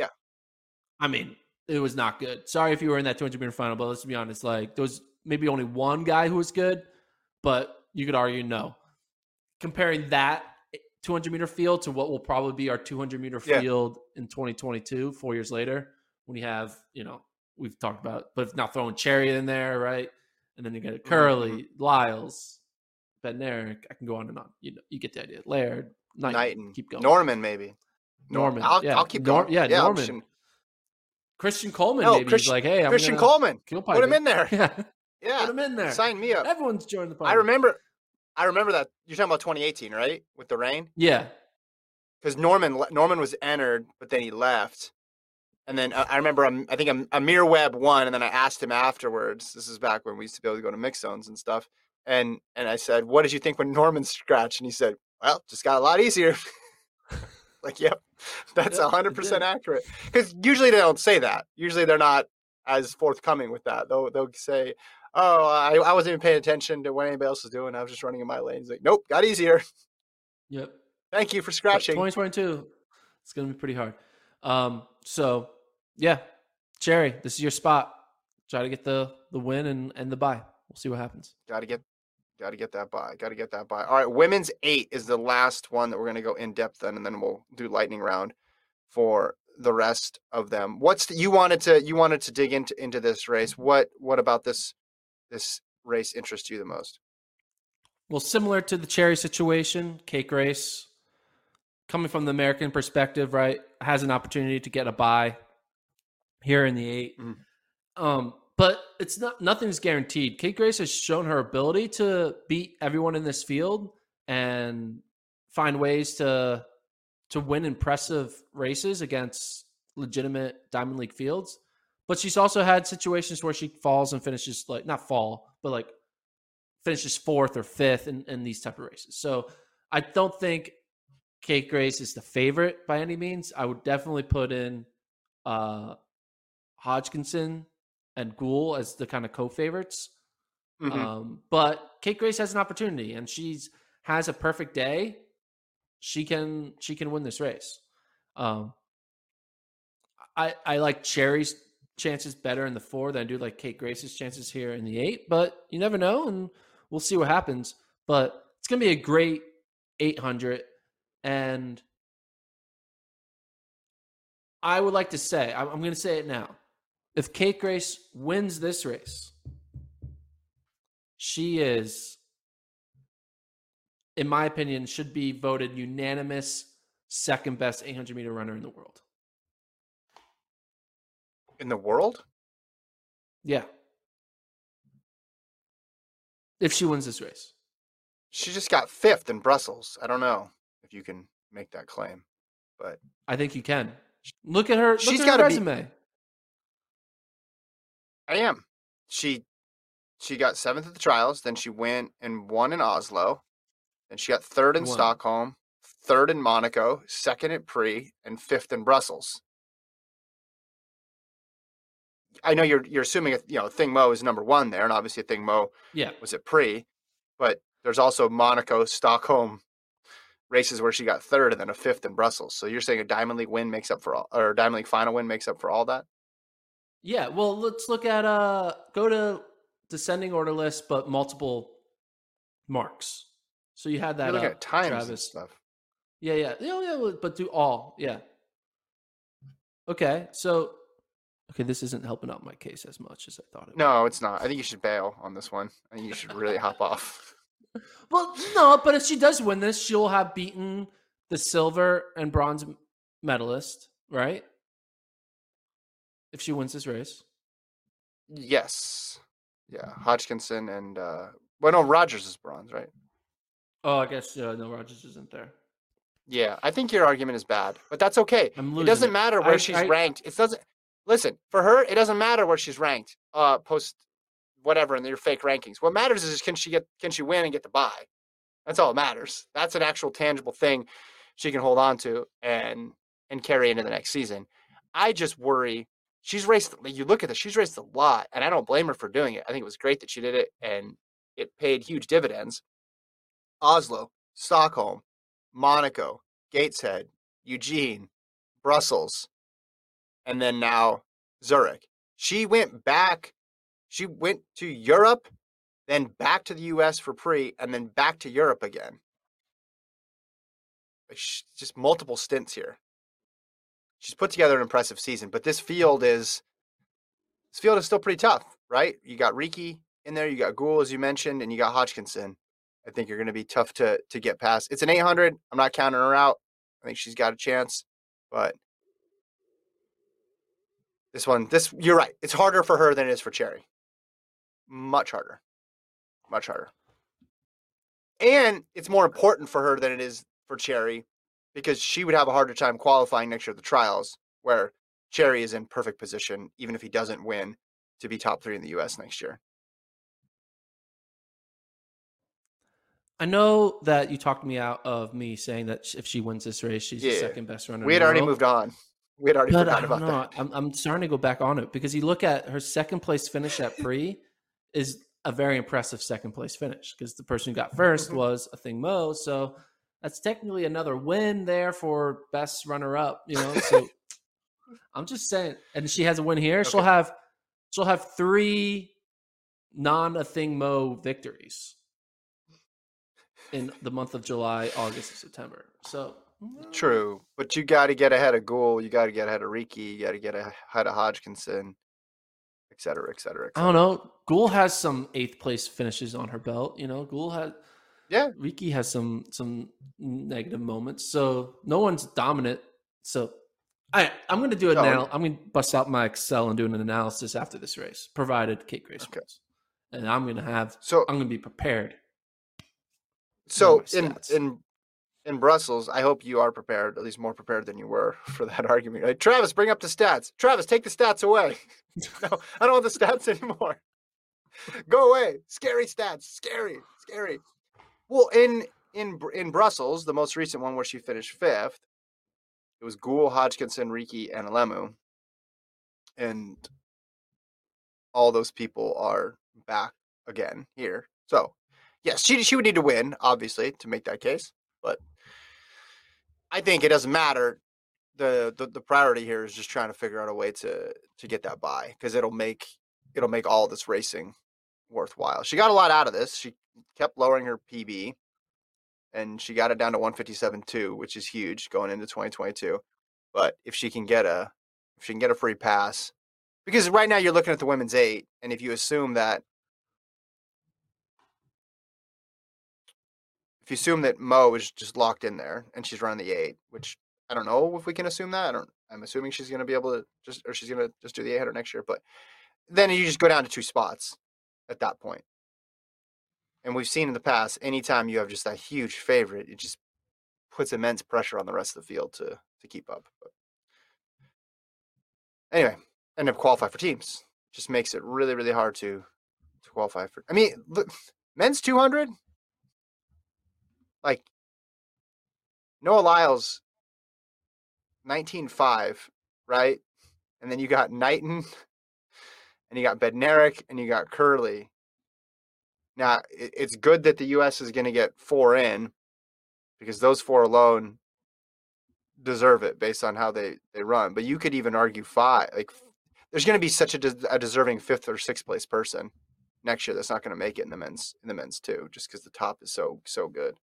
D: I mean, it was not good. Sorry if you were in that 200 meter final, but let's be honest. Like, there was maybe only one guy who was good, but you could argue no. Comparing that 200 meter field to what will probably be our 200 meter field in 2022, 4 years later, when you have, we've talked about, but now throwing Cherry in there, right? And then you get Curley, Lyles, Bednarik. I can go on and on. You get the idea. Laird, Knighton, keep going.
C: Norman, maybe.
D: Norman.
C: I'll keep going.
D: Norman. Christian Coleman, maybe. He's like, hey,
C: Christian Coleman. Put him in there.
D: Yeah. Put him in there.
C: Sign me up.
D: Everyone's joined the party.
C: I remember that. You're talking about 2018, right? With the rain?
D: Yeah.
C: Because Norman was entered, but then he left. And then I remember, I think Amir Webb won, and then I asked him afterwards. This is back when we used to be able to go to mix zones and stuff. And I said, what did you think when Norman scratched? And he said, well, just got a lot easier. Like, yep, that's 100% accurate. Because usually they don't say that. Usually they're not as forthcoming with that. They'll say, oh, I wasn't even paying attention to what anybody else was doing. I was just running in my lane. He's like, nope, got easier.
D: Yep.
C: Thank you for scratching.
D: 2022, it's going to be pretty hard. So, yeah, Cherry, this is your spot. Try to get the win and the bye. We'll see what happens.
C: Got to get that bye. All right, women's 8 is the last one that we're going to go in depth in, and then we'll do lightning round for the rest of them. You wanted to dig into this race. What about this race interests you the most?
D: Well, similar to the Cherry situation, cake race, coming from the American perspective, right, has an opportunity to get a bye here in the 8. But it's nothing's guaranteed. Kate Grace has shown her ability to beat everyone in this field and find ways to win impressive races against legitimate Diamond League fields. But she's also had situations where she falls and finishes finishes 4th or 5th in these type of races. So I don't think Kate Grace is the favorite by any means. I would definitely put in Hodgkinson and Gould as the kind of co-favorites.
C: Mm-hmm.
D: But Kate Grace has an opportunity, and has a perfect day. She can win this race. I like Cherry's chances better in the 4 than I do like Kate Grace's chances here in the 8, but you never know, and we'll see what happens. But it's going to be a great 800, and I would like to say, I'm going to say it now. If Kate Grace wins this race, she is, in my opinion, should be voted unanimous second best 800-meter runner in the world.
C: In the world?
D: Yeah. If she wins this race.
C: She just got 5th in Brussels. I don't know if you can make that claim, but
D: I think you can. Look at her.
C: She's
D: got
C: a
D: resume.
C: I am. She got 7th at the trials. Then she went and won in Oslo. Then she got 3rd in Stockholm, 3rd in Monaco, 2nd at Prix, and 5th in Brussels. I know you're assuming Thing Mo is number 1 there, and obviously Thing Mo was at Prix, but there's also Monaco, Stockholm races where she got 3rd and then a 5th in Brussels. So you're saying a Diamond League win makes up for all, or a Diamond League final win makes up for all that?
D: Yeah. Well, let's look at go to descending order list, but multiple marks. So you had that.
C: You're looking at times
D: Travis.
C: and stuff.
D: Yeah. But do all. Yeah. Okay. So. Okay, this isn't helping out my case as much as I thought it would.
C: No, it's not. I think you should bail on this one. I think you should really hop off.
D: Well, no, but if she does win this, she'll have beaten the silver and bronze medalist, right? If she wins this race.
C: Yes. Yeah, Hodgkinson and no, Rogers is bronze, right?
D: Oh, I guess no, Rogers isn't there.
C: Yeah, I think your argument is bad, but that's okay. It doesn't matter where she's ranked. It doesn't. Listen, for her, it doesn't matter where she's ranked. Post whatever in your fake rankings. What matters is can she win and get the bye? That's all that matters. That's an actual tangible thing she can hold on to and carry into the next season. I just worry. She's raced. You look at this. She's raced a lot, and I don't blame her for doing it. I think it was great that she did it, and it paid huge dividends. Oslo, Stockholm, Monaco, Gateshead, Eugene, Brussels. And then now Zurich. She went back. She went to Europe, then back to the U.S. for Prix, and then back to Europe again. Just multiple stints here. She's put together an impressive season, but this field is still pretty tough, right? You got Ricci in there, you got Gould, as you mentioned, and you got Hodgkinson. I think you're going to be tough to get past. It's an 800. I'm not counting her out. I think she's got a chance, but you're right. It's harder for her than it is for Cherry. Much harder. Much harder. And it's more important for her than it is for Cherry because she would have a harder time qualifying next year at the trials, where Cherry is in perfect position, even if he doesn't win, to be top 3 in the U.S. next year.
D: I know that you talked me out of me saying that if she wins this race, she's the second best runner.
C: We had already moved on. We had already forgotten about that.
D: I'm starting to go back on it because you look at her second place finish at Prix is a very impressive second place finish because the person who got first was a Thing Mo. So that's technically another win there for best runner up, So I'm just saying, and she has a win here. Okay. She'll have 3 non-a Thing Mo victories in the month of July, August, and September. So
C: true, but you got to get ahead of Gould, you got to get ahead of Ricci, you got to get ahead of Hodgkinson, et cetera, et cetera, et cetera.
D: I don't know. Gould has some 8th place finishes on her belt. Gould has.
C: Yeah.
D: Ricci has some negative moments, so no one's dominant. So I'm going to do I'm going to bust out my Excel and do an analysis after this race, provided Kate Grace wins, and I'm going to be prepared.
C: So in Brussels, I hope you are prepared, at least more prepared than you were for that argument. Right? Travis, bring up the stats. Travis, take the stats away. No, I don't want the stats anymore. Go away. Scary stats. Scary. Well, in Brussels, the most recent one where she finished 5th, it was Gould, Hodgkinson, Riki, and Alemu. And all those people are back again here. So, yes, she would need to win, obviously, to make that case. But I think it doesn't matter. The priority here is just trying to figure out a way to get that bye, because it'll make all this racing worthwhile. She got a lot out of this. She kept lowering her PB, and she got it down to 157.2, which is huge going into 2022. But if she can get a free pass, because right now you're looking at the women's 8, and if you assume that Mo is just locked in there and she's running the 8, which I don't know if we can assume that. I'm assuming she's going to be able to she's going to just do the 800 next year. But then you just go down to 2 spots at that point. And we've seen in the past, anytime you have just that huge favorite, it just puts immense pressure on the rest of the field to keep up. But anyway, and to qualify for teams just makes it really, really hard to qualify for. I mean, look, men's 200, like Noah Lyles, 19.5, right? And then you got Knighton, and you got Bednarik, and you got Curley. Now, it's good that the U.S. is going to get 4 in, because those 4 alone deserve it based on how they run. But you could even argue 5. Like, there's going to be such a deserving 5th or 6th place person next year that's not going to make it in the men's too, just because the top is so good.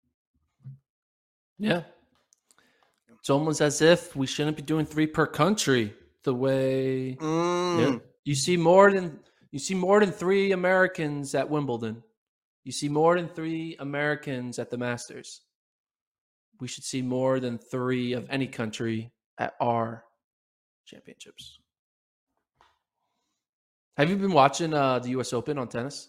D: Yeah. It's almost as if we shouldn't be doing 3 per country the way you see more than 3 Americans at Wimbledon. You see more than 3 Americans at the Masters. We should see more than 3 of any country at our championships. Have you been watching the U.S. Open on tennis?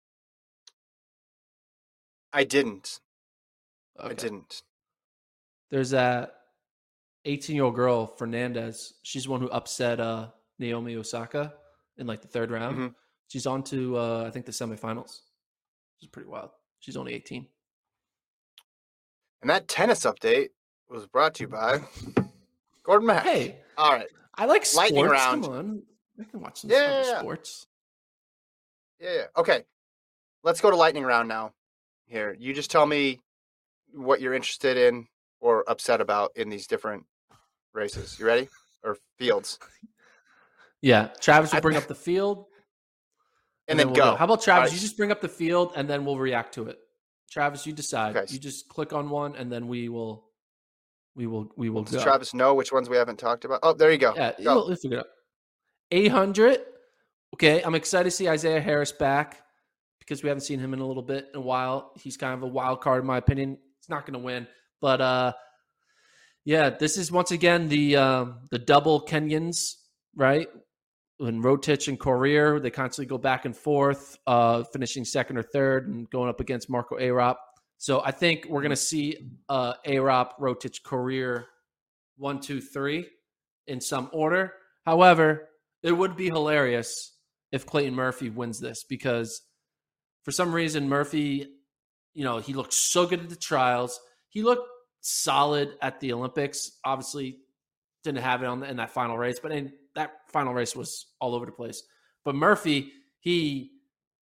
C: I didn't.
D: Okay.
C: I didn't.
D: There's that 18-year-old girl, Fernandez. She's the one who upset Naomi Osaka in like the 3rd round.
C: Mm-hmm.
D: She's on to, I think, the semifinals. Which is pretty wild. She's only 18.
C: And that tennis update was brought to you by Gordon Mack.
D: Hey.
C: All right.
D: I like sports.
C: Lightning round.
D: Come on. I can watch some sports.
C: Yeah. Okay. Let's go to lightning round now. Here. You just tell me what you're interested in or upset about in these different races. You ready? Or fields?
D: Yeah. Travis will bring up the field.
C: And then go.
D: How about Travis? Right. You just bring up the field and then we'll react to it. Travis, you decide. Okay. You just click on one and then we will
C: Does
D: go.
C: Travis know which ones we haven't talked about? Oh, there you go.
D: Yeah, we'll figure it out. 800. Okay, I'm excited to see Isaiah Harris back because we haven't seen him in a while. He's kind of a wild card in my opinion. He's not going to win, but yeah, this is once again the double Kenyans, right? When Rotich and Courier, they constantly go back and forth, finishing 2nd or 3rd and going up against Marco Arop. So I think we're going to see Arop, Rotich, Courier 1, 2, 3 in some order. However, it would be hilarious if Clayton Murphy wins this because for some reason Murphy, he looked so good at the trials. He looked solid at the Olympics. Obviously, didn't have it in that final race, but that final race was all over the place. But Murphy, he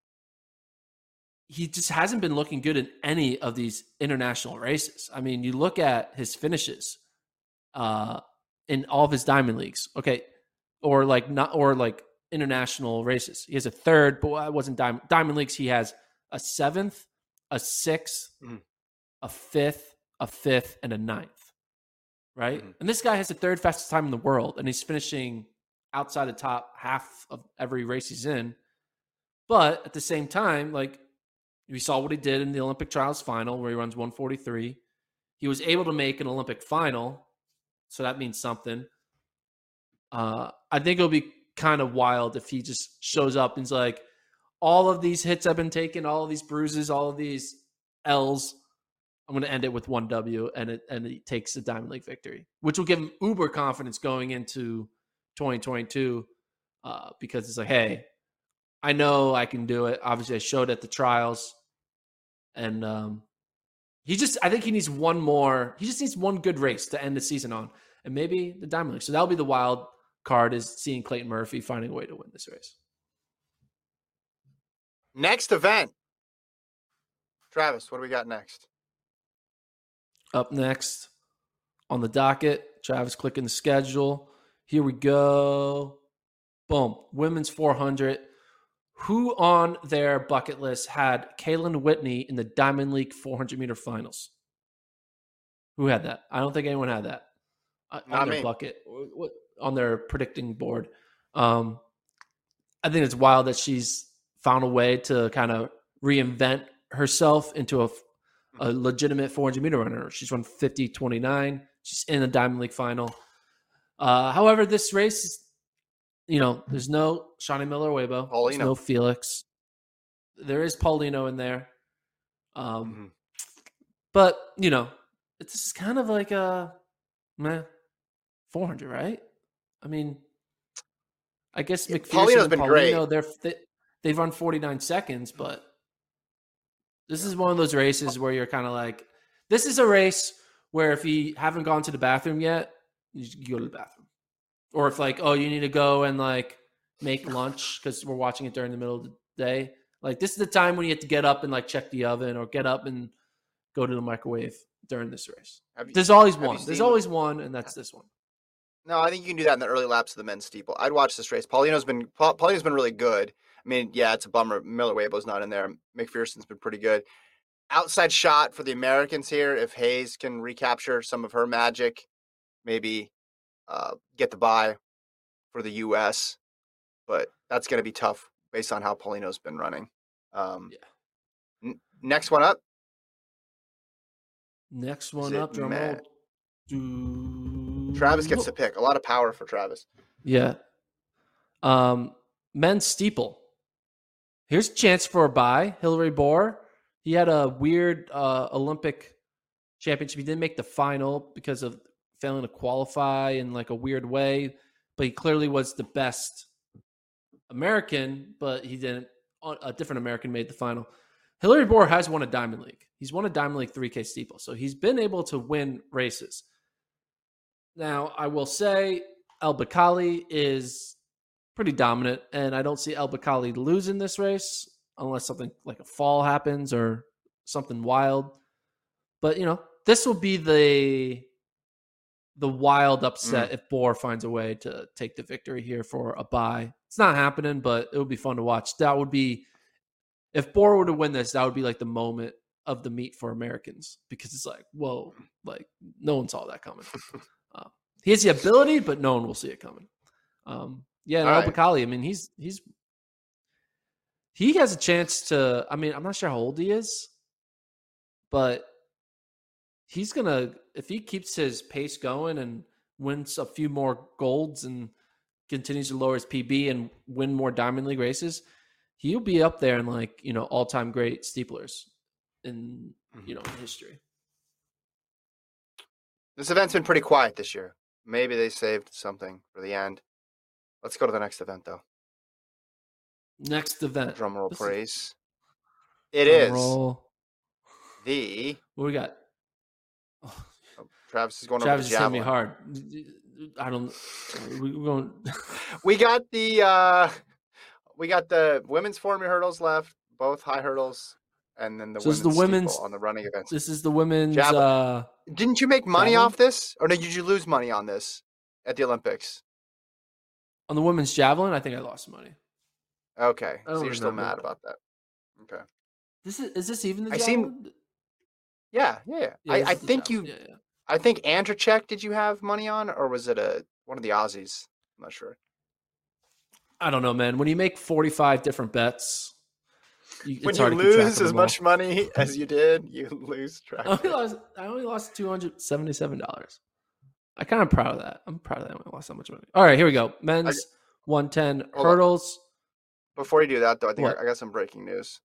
D: just hasn't been looking good in any of these international races. I mean, you look at his finishes in all of his Diamond Leagues, okay, or international races. He has a 3rd, but it wasn't Diamond Leagues. He has a 7th, a 6th, a 5th, and a 9th, right? Mm-hmm. And this guy has the 3rd fastest time in the world, and he's finishing outside the top half of every race he's in. But at the same time, like, we saw what he did in the Olympic trials final where he runs 1:43. He was able to make an Olympic final, so that means something. I think it'll be kind of wild if he just shows up and is like, all of these hits I've been taking, all of these bruises, all of these L's, I'm going to end it with 1 W, and he takes the Diamond League victory, which will give him uber confidence going into 2022 because it's like, hey, I know I can do it. Obviously, I showed at the trials. And I think he needs one more. He just needs one good race to end the season on. And maybe the Diamond League. So that'll be the wild card, is seeing Clayton Murphy finding a way to win this race.
C: Next event. Travis, what do we got next?
D: Up next on the docket, Travis clicking the schedule. Here we go. Boom. Women's 400. Who on their bucket list had Kaylin Whitney in the Diamond League 400-meter finals? Who had that? I don't think anyone had that on their bucket, on their predicting board. I think it's wild that she's found a way to kind of reinvent herself into a legitimate 400-meter runner. She's run 50:29. She's in the Diamond League final. However, this race is, there's no Shawnee Miller-Uibo. There's no Felix. There is Paulino in there. But, it's just kind of like a 400, right? I mean, I guess McPherson and Paulino, they've run 49 seconds, but this is one of those races where you're kind of like, this is a race where if you haven't gone to the bathroom yet, you go to the bathroom. Or if you need to go and make lunch because we're watching it during the middle of the day. This is the time when you have to get up and check the oven or get up and go to the microwave during this race. There's always one. There's always one, and that's this one.
C: No, I think you can do that in the early laps of the men's steeple. I'd watch this race. Paulino's been really good. I mean, yeah, it's a bummer. Miller-Uibo's not in there. McPherson's been pretty good. Outside shot for the Americans here. If Hayes can recapture some of her magic, maybe get the bye for the U.S., but that's going to be tough based on how Paulino's been running. Next one up.
D: Drum roll.
C: Travis gets to pick. A lot of power for Travis.
D: Yeah. Men's steeple. Here's a chance for a bye. Hillary Bohr. He had a weird Olympic championship. He didn't make the final because of failing to qualify in a weird way, but he clearly was the best American, but he didn't. A different American made the final. Hillary Bohr has won a Diamond League. He's won a Diamond League 3K steeple, so he's been able to win races. Now, I will say El Bakkali is pretty dominant, and I don't see El Bakkali losing this race unless something like a fall happens or something wild. But, this will be the wild upset if Bohr finds a way to take the victory here for a bye. It's not happening, but it would be fun to watch. That would be, if Bohr were to win this, that would be the moment of the meet for Americans, because it's whoa, no one saw that coming. He has the ability, but no one will see it coming. El Bakkali, I mean, he has a chance to, I mean, I'm not sure how old he is, but he's going to, if he keeps his pace going and wins a few more golds and continues to lower his PB and win more Diamond League races, he'll be up there in all-time great steeplers in, in history.
C: This event's been pretty quiet this year. Maybe they saved something for the end. Let's go to the next event, though.
D: Next event.
C: Drum roll, praise. It is the...
D: What we got?
C: Oh, Travis is going
D: Travis
C: over the javelin.
D: Travis is hitting me hard. I don't... We're going...
C: We got the women's 400 hurdles left, both high hurdles, and then the women's on the running events.
D: This is the women's...
C: Didn't you make money off this? Or did you lose money on this at the Olympics?
D: On the women's javelin, I think I lost money.
C: Okay. So you're still mad about that. Okay.
D: Is this even the javelin?
C: Yeah. I think you... Yeah. I think Andrzejczyk, did you have money on? Or was it one of the Aussies? I'm not sure.
D: I don't know, man. When you make 45 different bets...
C: When you lose as much money as you did, you lose track.
D: I only lost $277. I'm kind of proud of that. I'm proud of that. I lost that much money. All right, here we go. Men's 110 hurdles.
C: Before you do that, though, I think I got some breaking news.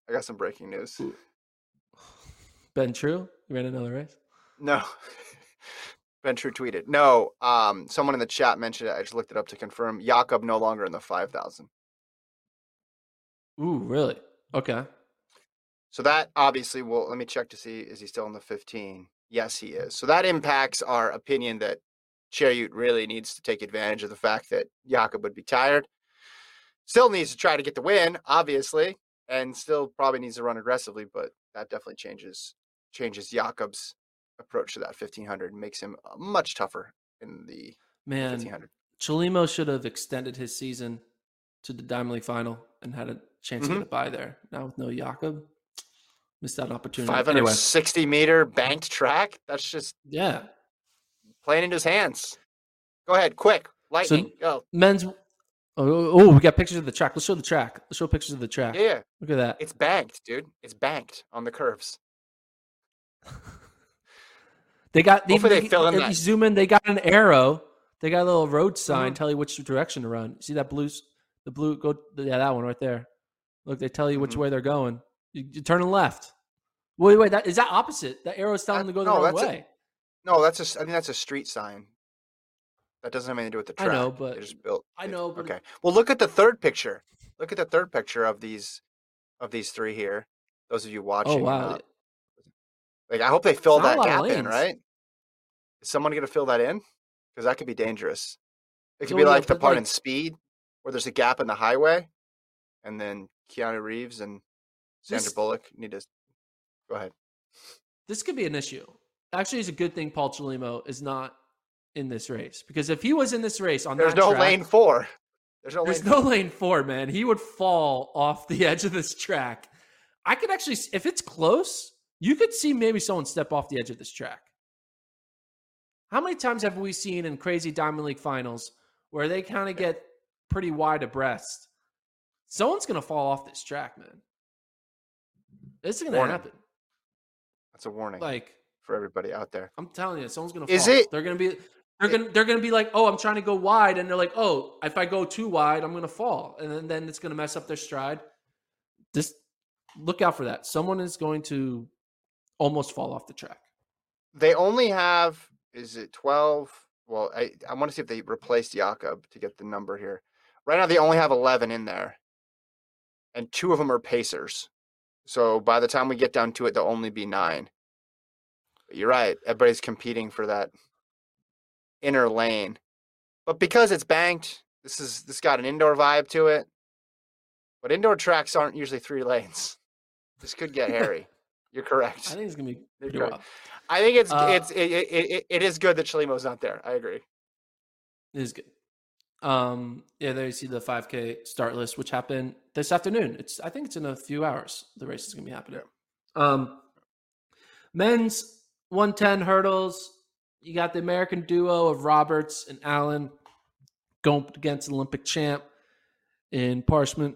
D: Ben True? You ran another race?
C: No. Ben True tweeted. No. Someone in the chat mentioned it. I just looked it up to confirm. Jakob no longer in the 5,000.
D: Ooh, really? Okay.
C: So that obviously will, let me check to see, is he still in the 15? Yes, he is. So that impacts our opinion that Cheruiyot really needs to take advantage of the fact that Jakob would be tired. Still needs to try to get the win, obviously, and still probably needs to run aggressively, but that definitely changes Jakob's approach to that 1500 and makes him much tougher in the 1500.
D: Chelimo should have extended his season to the Diamond League final and had a chance to get a bye there. Now with no Jakob, missed that opportunity.
C: 560 meter banked track. That's just playing into his hands. Go ahead, quick, lightning. Go.
D: Men's. Oh, we got pictures of the track. Let's show the track. Let's show pictures of the track.
C: Yeah.
D: Look at that.
C: It's banked, dude. It's banked on the curves.
D: They got.
C: Hopefully they fill in that.
D: If you zoom in, they got an arrow. They got a little road sign tell you which direction to run. See that blue? The blue. Go. Yeah, that one right there. Look, they tell you which way they're going. You turn left. Wait. That is that opposite. That arrow is telling them to go the wrong way.
C: I think that's a street sign. That doesn't have anything to do with the track.
D: I know, but
C: they just built.
D: I know, but
C: okay. Well, look at the third picture. Look at the third picture of these three here. Those of you watching.
D: Oh wow!
C: Like I hope they fill that gap in, right? Is someone going to fill that in? Because that could be dangerous. It could be like the part in Speed where there's a gap in the highway, and then Keanu Reeves and Sandra Bullock need to go ahead.
D: This could be an issue. Actually, it's a good thing Paul Chelimo is not in this race, because if he was in this race on
C: there's no
D: track,
C: lane 4.
D: There's no lane 4, man. He would fall off the edge of this track. I could actually, if it's close, you could see maybe someone step off the edge of this track. How many times have we seen in crazy Diamond League finals where they kind of get pretty wide abreast? Someone's going to fall off this track, man. This is going to happen.
C: That's a warning.
D: Like,
C: for everybody out there.
D: I'm telling you, someone's going to fall. They're going to be like, oh, I'm trying to go wide. And they're like, oh, if I go too wide, I'm going to fall. And then it's going to mess up their stride. Just look out for that. Someone is going to almost fall off the track.
C: They only have, is it 12? Well, I want to see if they replaced Jakob to get the number here. Right now, they only have 11 in there. And 2 of them are pacers. So by the time we get down to it, there'll only be 9. But you're right. Everybody's competing for that inner lane. But because it's banked, this got an indoor vibe to it. But indoor tracks aren't usually 3 lanes. This could get hairy. You're correct.
D: I think it's gonna be pretty rough.
C: I think it is good that Chelimo's not there. I agree.
D: It is good. There you see the 5K start list, which happened this afternoon. I think it's in a few hours. The race is gonna be happening. Men's 110 hurdles. You got the American duo of Roberts and Allen going against Olympic champ in Parchment.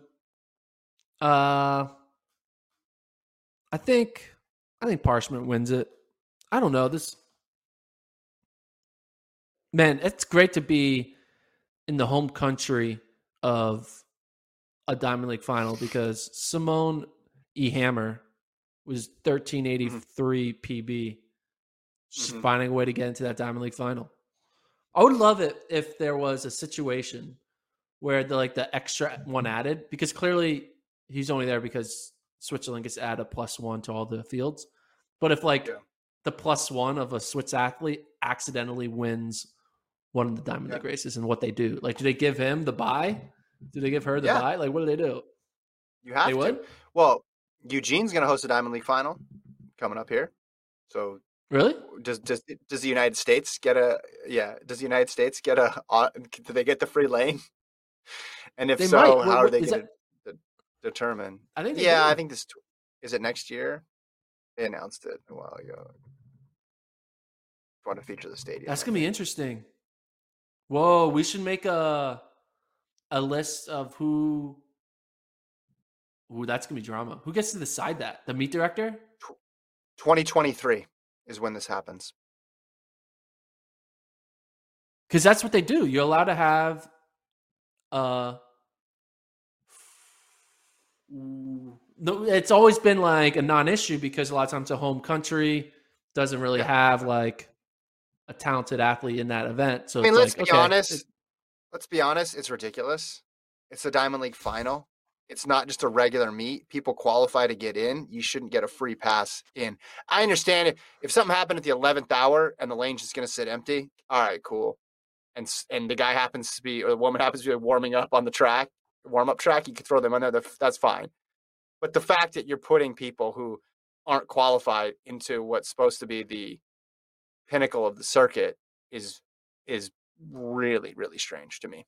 D: I think Parchment wins it. I don't know this. Man, it's great to be in the home country of a Diamond League final, because Simone E. Hammer was 1383 PB. She's finding a way to get into that Diamond League final. I would love it if there was a situation where the extra one added, because clearly he's only there because Switzerland gets add a +1 to all the fields. But if the +1 of a Swiss athlete accidentally wins one of the Diamond League races, and what they do, do they give him the bye? Do they give her the bye? What do they do?
C: You have to. Would? Well, Eugene's going to host a Diamond League final coming up here. So
D: really,
C: does the United States get a? Does the United States get a? Do they get the free lane? And if so, how are they going to determine?
D: I think.
C: I think this is it next year. They announced it a while ago. Want to feature the stadium?
D: That's gonna be interesting. Whoa, we should make a list of who. Ooh, that's gonna be drama. Who gets to decide that? The meet director?
C: 2023 is when this happens.
D: Because that's what they do. You're allowed to have no, it's always been a non-issue, because a lot of times a home country doesn't really have a talented athlete in that event. So
C: let's be honest. Let's be honest. It's ridiculous. It's the Diamond League final. it's not just a regular meet. People qualify to get in. You shouldn't get a free pass in. I understand if something happened at the 11th hour and the lane's just going to sit empty. All right, cool. And the guy happens to be, or the woman happens to be warming up on the track, warm-up track, you could throw them on there. That's fine. But the fact that you're putting people who aren't qualified into what's supposed to be the pinnacle of the circuit is really, really strange to me.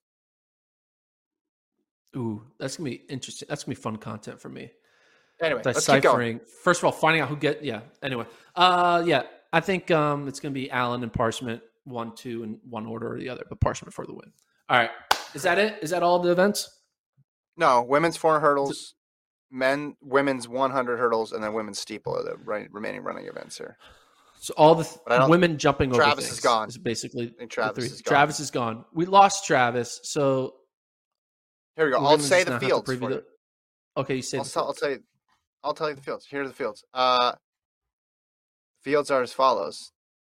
D: Ooh, that's gonna be interesting. That's gonna be fun content for me.
C: Anyway, let's keep going.
D: First of all, finding out Anyway, I think it's gonna be Allen and Parchment 1, 2 in one order or the other, but Parchment for the win. All right, is that it? Is that all the events?
C: No, women's 400 hurdles, women's 100 hurdles, and then women's steeple are the remaining running events here.
D: So all the women jumping over
C: Travis
D: things
C: is gone.
D: is basically
C: Travis is gone.
D: Travis is gone. We lost Travis, so
C: here we go. I'll say the fields for you.
D: Okay, you say
C: I'll tell you the fields. Here are the fields. Fields are as follows.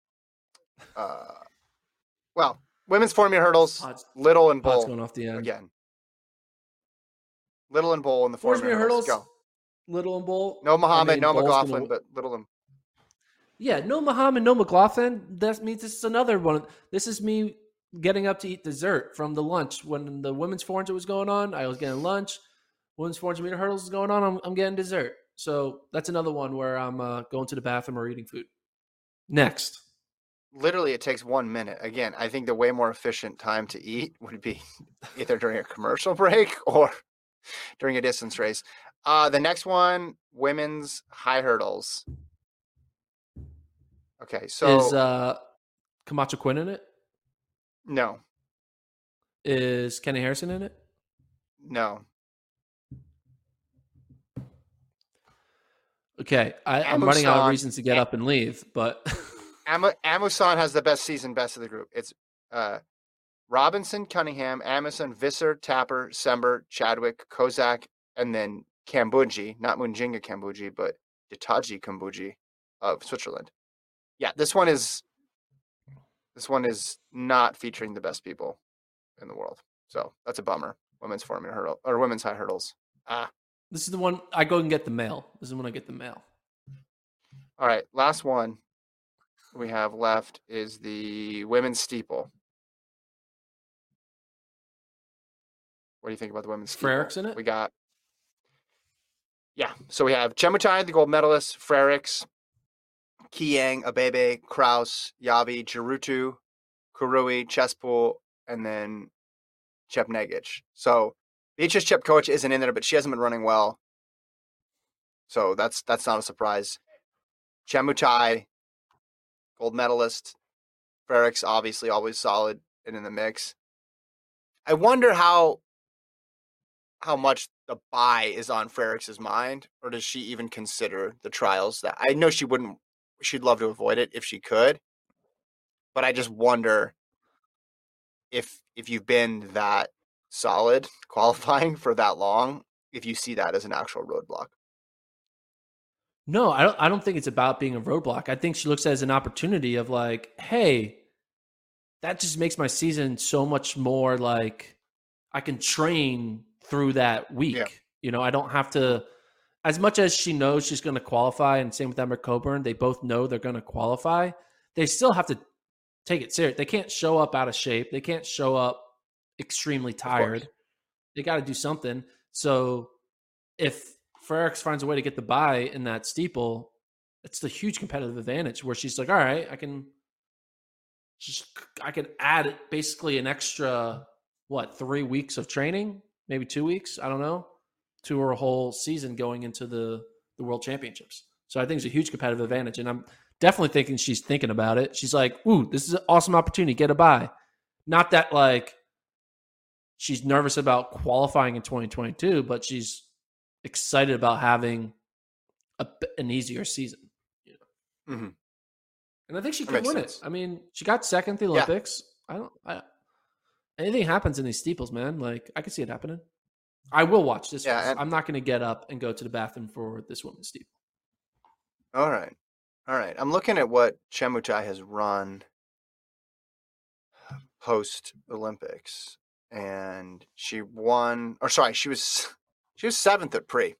C: Well, women's 400 hurdles, Little and Bull
D: going off the end
C: again. Little and Bull in the 400 hurdles. Go.
D: Little and Bull.
C: No Muhammad, no McLaughlin, but Little and.
D: Yeah, no Muhammad, no McLaughlin. That means this is another one. This is me getting up to eat dessert from the lunch. When the women's 400 was going on, I was getting lunch. Women's 400 meter hurdles is going on, I'm getting dessert. So that's another one where I'm going to the bathroom or eating food. Next.
C: Literally, it takes 1 minute. Again, I think the way more efficient time to eat would be either during a commercial break or during a distance race. The next one, women's high hurdles. Okay, so
D: is Camacho Quinn in it?
C: No.
D: Is Kenny Harrison in it?
C: No.
D: Okay, I'm running out of reasons to get up and leave, but
C: Amusan has the best of the group. It's Robinson, Cunningham, Amusan, Visser, Tapper, Sember, Chadwick, Kozak, and then Kambundji, not Munjinga Kambundji, but Ditaji Kambundji of Switzerland. Yeah, this one is not featuring the best people in the world. So that's a bummer. Women's 400 hurdle or women's high hurdles.
D: This is the one I go and get the mail. This is when I get the mail.
C: All right, last one we have left is the women's steeple. What do you think about the women's steeple?
D: Frericks in it?
C: We got, so we have Chemutai, the gold medalist, Frericks, Kiyang, Abebe, Kraus, Yavi, Jirutu, Kurui, Chespool, and then Chepnegich. So Beatrice Chepkoech isn't in there, but she hasn't been running well. So that's not a surprise. Chemutai, gold medalist. Frericks, obviously always solid and in the mix. I wonder how much the bye is on Frericks' mind, or does she even consider the trials? That I know she wouldn't. She'd love to avoid it if she could, but I just wonder if you've been that solid qualifying for that long, if you see that as an actual roadblock.
D: No, I don't think it's about being a roadblock. I think she looks at it as an opportunity of like, hey, that just makes my season so much more like I can train through that week. Yeah. You know, I don't have to, as much as she knows she's going to qualify, and same with Emma Coburn, they both know they're going to qualify. They still have to take it serious. They can't show up out of shape. They can't show up extremely tired. They got to do something. So if Frericks finds a way to get the bye in that steeple, it's a huge competitive advantage where she's like, all right, I can add basically an extra, 3 weeks of training, maybe 2 weeks. I don't know, to her whole season going into the World Championships. So I think it's a huge competitive advantage. And I'm definitely thinking she's thinking about it. She's like, ooh, this is an awesome opportunity. Get a bye. Not that like she's nervous about qualifying in 2022, but she's excited about having an easier season. You know? Mm-hmm. And I think she can win it. I mean, she got second at the Olympics. Yeah. Anything happens in these steeples, man. Like, I can see it happening. I will watch this. Yeah, I'm not going to get up and go to the bathroom for this women's steeple.
C: All right. I'm looking at what Chemutai has run post Olympics, and she was She was 7th at Pre.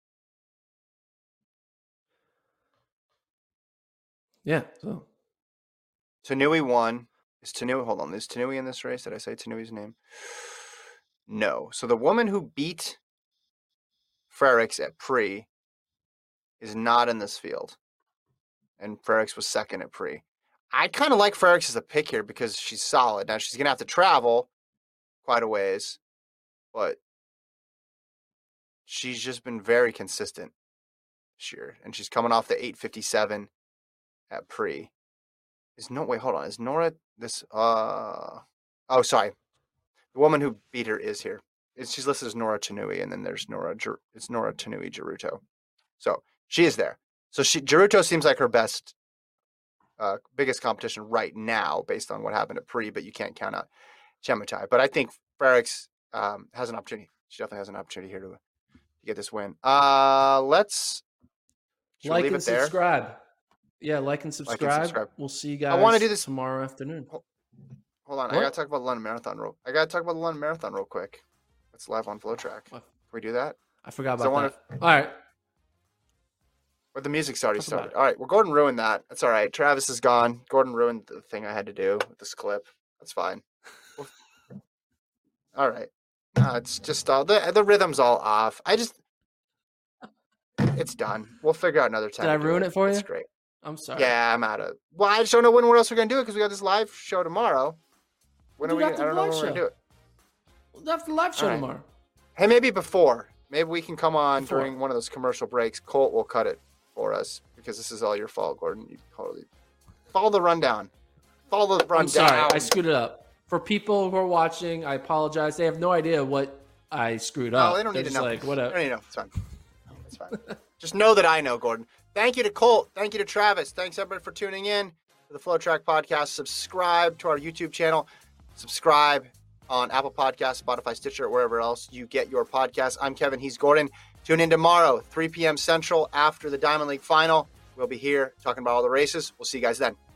D: Yeah. So
C: Tanui won. Is Tanui in this race? Did I say Tanui's name? No. So the woman who beat Frericks at Pre is not in this field. And Frericks was 2nd at Pre. I kind of like Frericks as a pick here because she's solid. Now she's going to have to travel quite a ways, but she's just been very consistent this year. And she's coming off the 8:57 at Pre. Is Nora this? Oh, sorry. The woman who beat her is here. She's listed as Nora Tanui, and then there's it's Nora Tanui Geruto. So she is there. So Geruto seems like her biggest competition right now, based on what happened at Pre. But you can't count out Chemutai. But I think Frericks has an opportunity. She definitely has an opportunity here to get this win. Let's
D: like
C: leave
D: and
C: it there.
D: subscribe. Yeah, like and subscribe. We'll see you guys.
C: I want to do this
D: tomorrow afternoon.
C: Hold on, I gotta talk about the London Marathon real quick. It's live on FlowTrack. Can we do that?
D: I forgot about that. All right.
C: But the music's already started. All right. Well, Gordon ruined that. That's all right. Travis is gone. Gordon ruined the thing I had to do with this clip. That's fine. All right. No, it's just the rhythm's all off. It's done. We'll figure out another time.
D: Did I ruin it for you?
C: It's great.
D: I'm sorry.
C: Yeah, I'm out of. Well, I just don't know when else we're gonna do it because we got this live show tomorrow. When are we? I don't know when we're gonna do it.
D: We'll have the live show tomorrow.
C: Hey, maybe before. Maybe we can come on during one of those commercial breaks. Colt will cut it for us because this is all your fault, Gordon. You totally follow the rundown. I'm
D: sorry, I screwed it up. For people who are watching, I apologize. They have no idea what I screwed up.
C: No, they don't need to know.
D: Like, whatever.
C: They don't need to know. It's fine. It's fine. Just know that I know, Gordon. Thank you to Colt. Thank you to Travis. Thanks, everybody, for tuning in to the FlowTrack Podcast. Subscribe to our YouTube channel. Subscribe on Apple Podcasts, Spotify, Stitcher, or wherever else you get your podcasts. I'm Kevin. He's Gordon. Tune in tomorrow, 3 p.m. Central, after the Diamond League Final. We'll be here talking about all the races. We'll see you guys then.